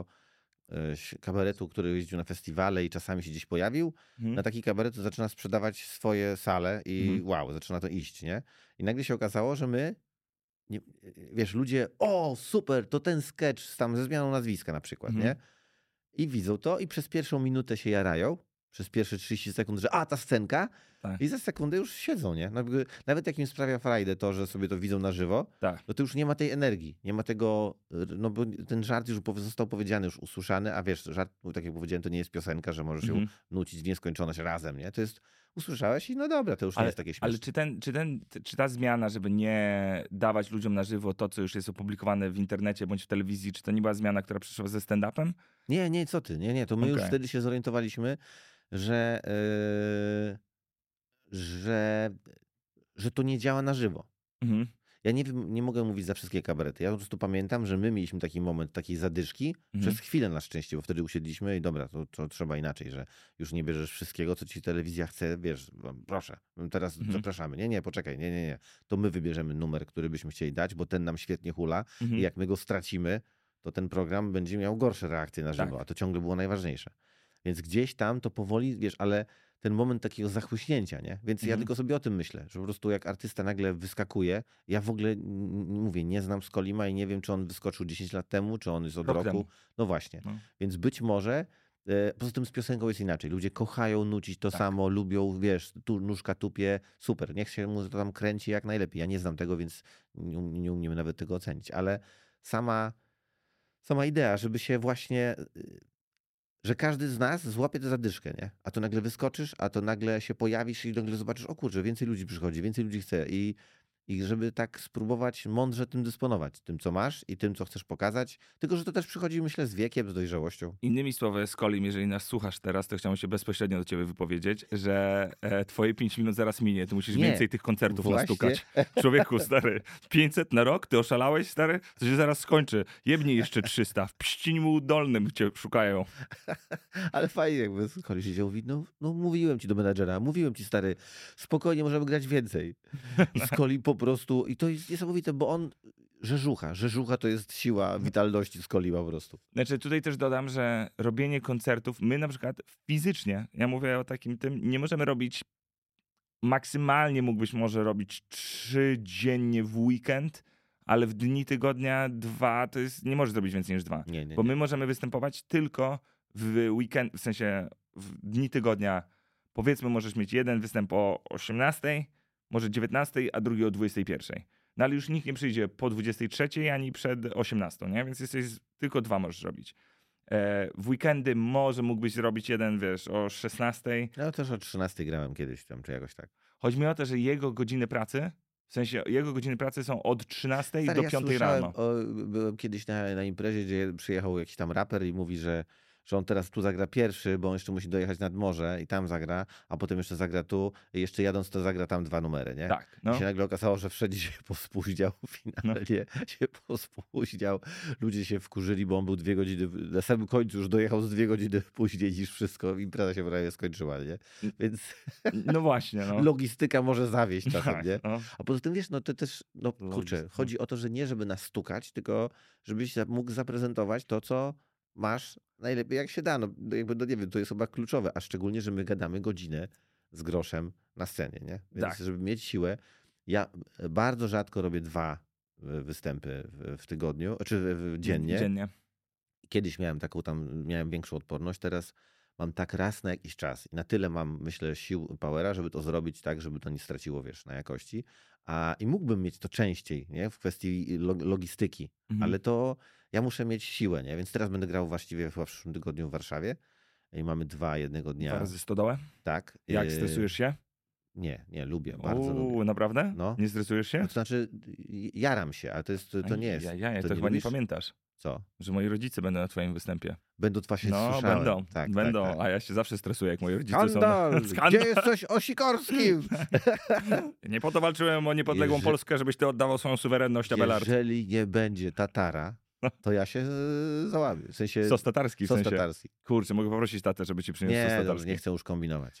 kabaretu, który jeździł na festiwale i czasami się gdzieś pojawił, Mhm. na taki kabaret to zaczyna sprzedawać swoje sale i Mhm. wow, zaczyna to iść, nie? I nagle się okazało, że my, nie, wiesz, ludzie, o super, to ten sketch tam ze zmianą nazwiska na przykład, Mhm. nie? I widzą to i przez pierwszą minutę się jarają, przez pierwsze 30 sekund, że a, ta scenka, Tak. i za sekundę już siedzą, nie? No jakby, nawet jak im sprawia frajdę to, że sobie to widzą na żywo, Tak. no to już nie ma tej energii, nie ma tego, no bo ten żart już został powiedziany, już usłyszany, a wiesz, żart, tak jak powiedziałem, to nie jest piosenka, że możesz ją Mhm. nucić w nieskończoność razem, nie? To jest, usłyszałeś i no dobra, to już nie Ale, jest takie śmieszne. ale czy ta zmiana, żeby nie dawać ludziom na żywo to, co już jest opublikowane w internecie bądź w telewizji, czy to nie była zmiana, która przyszła ze stand-upem? Nie, co ty, nie, to my już Okej. wtedy się zorientowaliśmy, że, że to nie działa na żywo. Mhm. Ja nie wiem, nie mogę mówić za wszystkie kabarety. Ja po prostu pamiętam, że my mieliśmy taki moment takiej zadyszki, Mhm. przez chwilę na szczęście, bo wtedy usiedliśmy i dobra, to trzeba inaczej, że już nie bierzesz wszystkiego, co ci telewizja chce, wiesz, proszę, teraz Mhm. zapraszamy. Nie, poczekaj, nie. To my wybierzemy numer, który byśmy chcieli dać, bo ten nam świetnie hula Mhm. i jak my go stracimy, to ten program będzie miał gorsze reakcje na żywo, Tak. a to ciągle było najważniejsze. Więc gdzieś tam to powoli, wiesz, ale ten moment takiego zachłyśnięcia, nie? Więc ja Mhm. tylko sobie o tym myślę, że po prostu jak artysta nagle wyskakuje, ja w ogóle mówię, nie znam Skolima i nie wiem, czy on wyskoczył 10 lat temu, czy on jest od Rok roku. temu. No właśnie. No. Więc być może, poza tym z piosenką jest inaczej. Ludzie kochają nucić to Tak. samo, lubią, wiesz, tu nóżka tupie, super, niech się mu to tam kręci jak najlepiej. Ja nie znam tego, więc nie umiemy nawet tego ocenić, ale sama idea, żeby się właśnie że każdy z nas złapie tę zadyszkę, nie? A to nagle wyskoczysz, a to nagle się pojawisz i nagle zobaczysz, o kurczę, więcej ludzi przychodzi, więcej ludzi chce. i żeby tak spróbować mądrze tym dysponować, tym co masz i tym co chcesz pokazać, tylko że to też przychodzi myślę z wiekiem, z dojrzałością. Innymi słowy, Skolim, jeżeli nas słuchasz teraz, to chciałbym się bezpośrednio do ciebie wypowiedzieć, że twoje 5 minut zaraz minie, ty musisz Nie, więcej tych koncertów właśnie. nastukać. Człowieku, stary, 500 na rok? Ty oszalałeś, stary? To się zaraz skończy. Jebnij jeszcze 300. W Pściniu Dolnym cię szukają. Ale fajnie jakby Skoli siedział, mówi, no mówiłem ci do menadżera, mówiłem ci stary, spokojnie możemy grać więcej. I Skoli po prostu, i to jest niesamowite, bo on rzeżucha to jest siła witalności Skoli po prostu. Znaczy tutaj też dodam, że robienie koncertów, my na przykład fizycznie, ja mówię o takim tym, nie możemy robić, maksymalnie mógłbyś może robić 3 dziennie w weekend, ale w dni tygodnia 2, to jest, nie możesz zrobić więcej niż 2. Nie. Bo my możemy występować tylko w weekend, w sensie w dni tygodnia. Powiedzmy, możesz mieć jeden występ o 18, może 19, a drugi o 21. No ale już nikt nie przyjdzie po 23 ani przed 18, nie? Więc tylko 2 możesz robić. W weekendy może mógłbyś zrobić jeden, wiesz, o 16. Ja też o 13 grałem kiedyś tam, czy jakoś tak. Chodzi mi o to, że jego godziny pracy, w sensie jego godziny pracy są od 13 Stary, do 5 słyszałem rano. Byłem kiedyś na imprezie, gdzie przyjechał jakiś tam raper i mówi, że on teraz tu zagra pierwszy, bo on jeszcze musi dojechać nad morze i tam zagra, a potem jeszcze zagra tu i jeszcze jadąc to zagra tam 2 numery, nie? Tak, no. I się nagle okazało, że wszędzie się pospóźniał, finalnie się pospóźniał. Ludzie się wkurzyli, bo on był 2 godziny, na samym końcu już dojechał z 2 godziny później niż wszystko. Impreza się prawie skończyła, nie? Więc No właśnie, no. logistyka może zawieść czasem, Tak, nie? no. A poza tym wiesz, no to też, no kurczę, Logistyka. chodzi o to, że nie żeby nas stukać, tylko żebyś mógł zaprezentować to, co masz najlepiej jak się da. No jakby, no nie wiem, to jest chyba kluczowe, a szczególnie, że my gadamy godzinę z groszem na scenie, nie? Więc Tak. żeby mieć siłę, ja bardzo rzadko robię 2 występy w tygodniu, czy dziennie. Kiedyś miałem większą odporność, teraz mam tak raz na jakiś czas i na tyle mam, myślę, sił, powera, żeby to zrobić tak, żeby to nie straciło, wiesz, na jakości. I mógłbym mieć to częściej, nie? W kwestii logistyki, ale to ja muszę mieć siłę, nie? Więc teraz będę grał właściwie chyba w przyszłym tygodniu w Warszawie i mamy 2 jednego 2 dnia. razy stodołę? Tak. Jak stresujesz się? Nie, lubię, bardzo lubię. Naprawdę? No. Nie stresujesz się? To znaczy, jaram się, ale to nie jest. To chyba nie pamiętasz. Co? Że moi rodzice będą na twoim występie. Będą właśnie No, słyszałem. będą, Tak, będą, tak. a ja się zawsze stresuję, jak moi rodzice Skandal! są... Skandal! Gdzie jest coś o Sikorskim? Nie po to walczyłem o niepodległą Polskę, żebyś ty oddawał swoją suwerenność, Abelard. Jeżeli nie będzie tatara, to ja się załamię. W sensie Sos tatarski, w sos sensie. tatarski. Kurczę, mogę poprosić tatę, żeby ci przyniósł sos Nie, tatarski. dobrze, nie chcę już kombinować.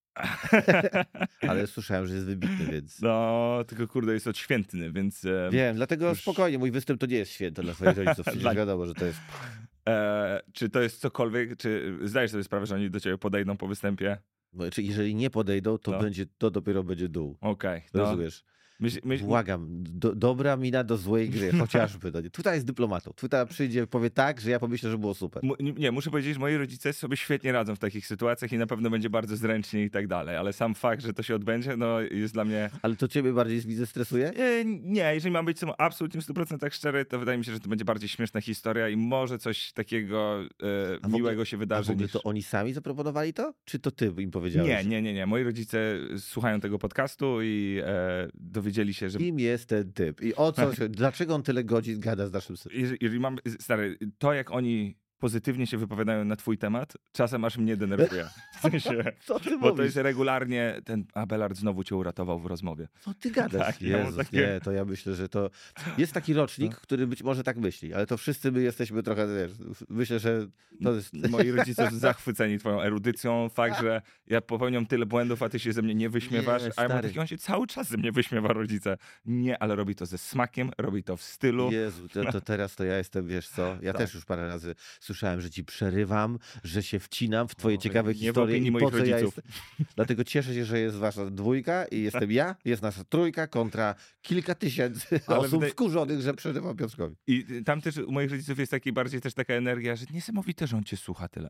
Ale słyszałem, że jest wybitny, więc... No, tylko kurde, jest odświętny, więc... Wiem, dlatego już- spokojnie, mój występ to nie jest święto dla twoich rodziców. Przecież wiadomo, że to jest... Czy to jest cokolwiek, czy zdajesz sobie sprawę, że oni do ciebie podejdą po występie? Czy jeżeli nie podejdą, to No. to dopiero będzie dół. Okej, no. Rozumiesz? Myśl, Błagam, dobra mina do złej gry, chociażby. No nie. Tutaj jest dyplomatą. Tutaj przyjdzie, powie tak, że ja pomyślę, że było super. Nie, muszę powiedzieć, że moi rodzice sobie świetnie radzą w takich sytuacjach i na pewno będzie bardzo zręcznie i tak dalej, ale sam fakt, że to się odbędzie, no jest dla mnie... Ale to ciebie bardziej widzę stresuje? Nie, jeżeli mam być absolutnie w 100% szczery, to wydaje mi się, że to będzie bardziej śmieszna historia i może coś takiego A w ogóle- miłego się A w wydarzy ogóle niż... to oni sami zaproponowali to? Czy to ty im powiedziałeś? Nie. Moi rodzice słuchają tego podcastu i dowiedzieli się, że... Kim jest ten typ? I dlaczego on tyle godzin gada z naszym synem? Jeżeli mam... Stary, to jak oni pozytywnie się wypowiadają na twój temat, czasem aż mnie denerwuje. W sensie, Co ty bo to mówisz? jest regularnie, ten Abelard znowu cię uratował w rozmowie. Co ty gadasz? Tak, ja mam Jezus, takie- nie, to ja myślę, że to... Jest taki rocznik, który być może tak myśli, ale to wszyscy my jesteśmy trochę, wiesz, myślę, że to jest... Moi rodzice są zachwyceni twoją erudycją, fakt, że ja popełniam tyle błędów, a ty się ze mnie nie wyśmiewasz, Nie, a ja mam stary. taki, on się cały czas ze mnie wyśmiewa, rodzice. Nie, ale robi to ze smakiem, robi to w stylu. Jezu, to teraz to ja jestem, wiesz co, ja Tak. też już parę razy słyszałem, że ci przerywam, że się wcinam w twoje O, ciekawe nie w historie opinii i po moich co ja rodziców. jestem. Dlatego cieszę się, że jest wasza dwójka i jestem ja, jest nasza trójka kontra kilka tysięcy Ale osób wydaje- wkurzonych, że przerywam Piotrkowi. I tam też u moich rodziców jest bardziej też taka energia, że niesamowite, że on cię słucha tyle.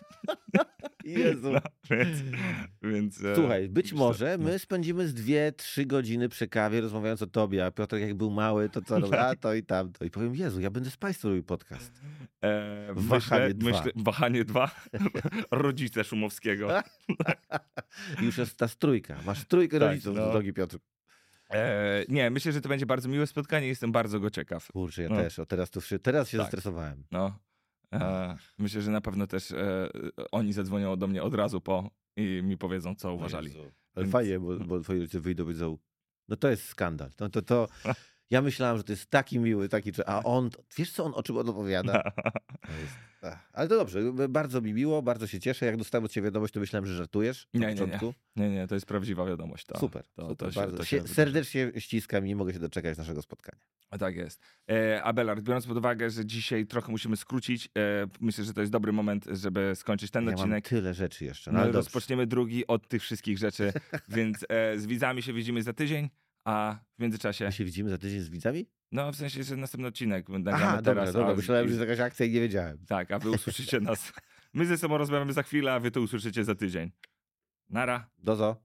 Jezu. No, więc Słuchaj, być wiesz co, może no. my spędzimy z 2-3 godziny przy kawie rozmawiając o tobie, a Piotrek jak był mały, to co robił, a to i tamto. I powiem, Jezu, ja będę z państwem robił podcast. Wahanie 2. Wahanie 2. Rodzice Szumowskiego. I już jest ta trójka. Masz trójkę Tak, rodziców, no. drogi Piotr. Nie, myślę, że to będzie bardzo miłe spotkanie i jestem bardzo go ciekaw. Kurczę, ja No. też. O, teraz się Tak. zestresowałem. No. Myślę, że na pewno też oni zadzwonią do mnie od razu po i mi powiedzą, co uważali. Jezu. Ale Więc- fajnie, bo twoi rodzice wyjdą i powiedzą, no to jest skandal. To ja myślałem, że to jest taki miły, a on, wiesz co o czym on opowiada? To jest, ale to dobrze, bardzo mi miło, bardzo się cieszę. Jak dostałem od ciebie wiadomość, to myślałem, że żartujesz na Nie, początku. Nie, to jest prawdziwa wiadomość. Super, To bardzo. się Serdecznie ściskam i nie mogę się doczekać naszego spotkania. Tak jest. Abelard, biorąc pod uwagę, że dzisiaj trochę musimy skrócić, myślę, że to jest dobry moment, żeby skończyć ten Ja mam odcinek. tyle rzeczy jeszcze, No ale i dobrze. rozpoczniemy drugi od tych wszystkich rzeczy, więc z widzami się widzimy za tydzień, a w międzyczasie, My się widzimy za tydzień z widzami? no w sensie, że następny odcinek nagramy Aha, teraz. dobra, a- myślałem, i- że jest jakaś akcja i nie wiedziałem. Tak, a wy usłyszycie nas. My ze sobą rozmawiamy za chwilę, a wy to usłyszycie za tydzień. Nara. Dozo.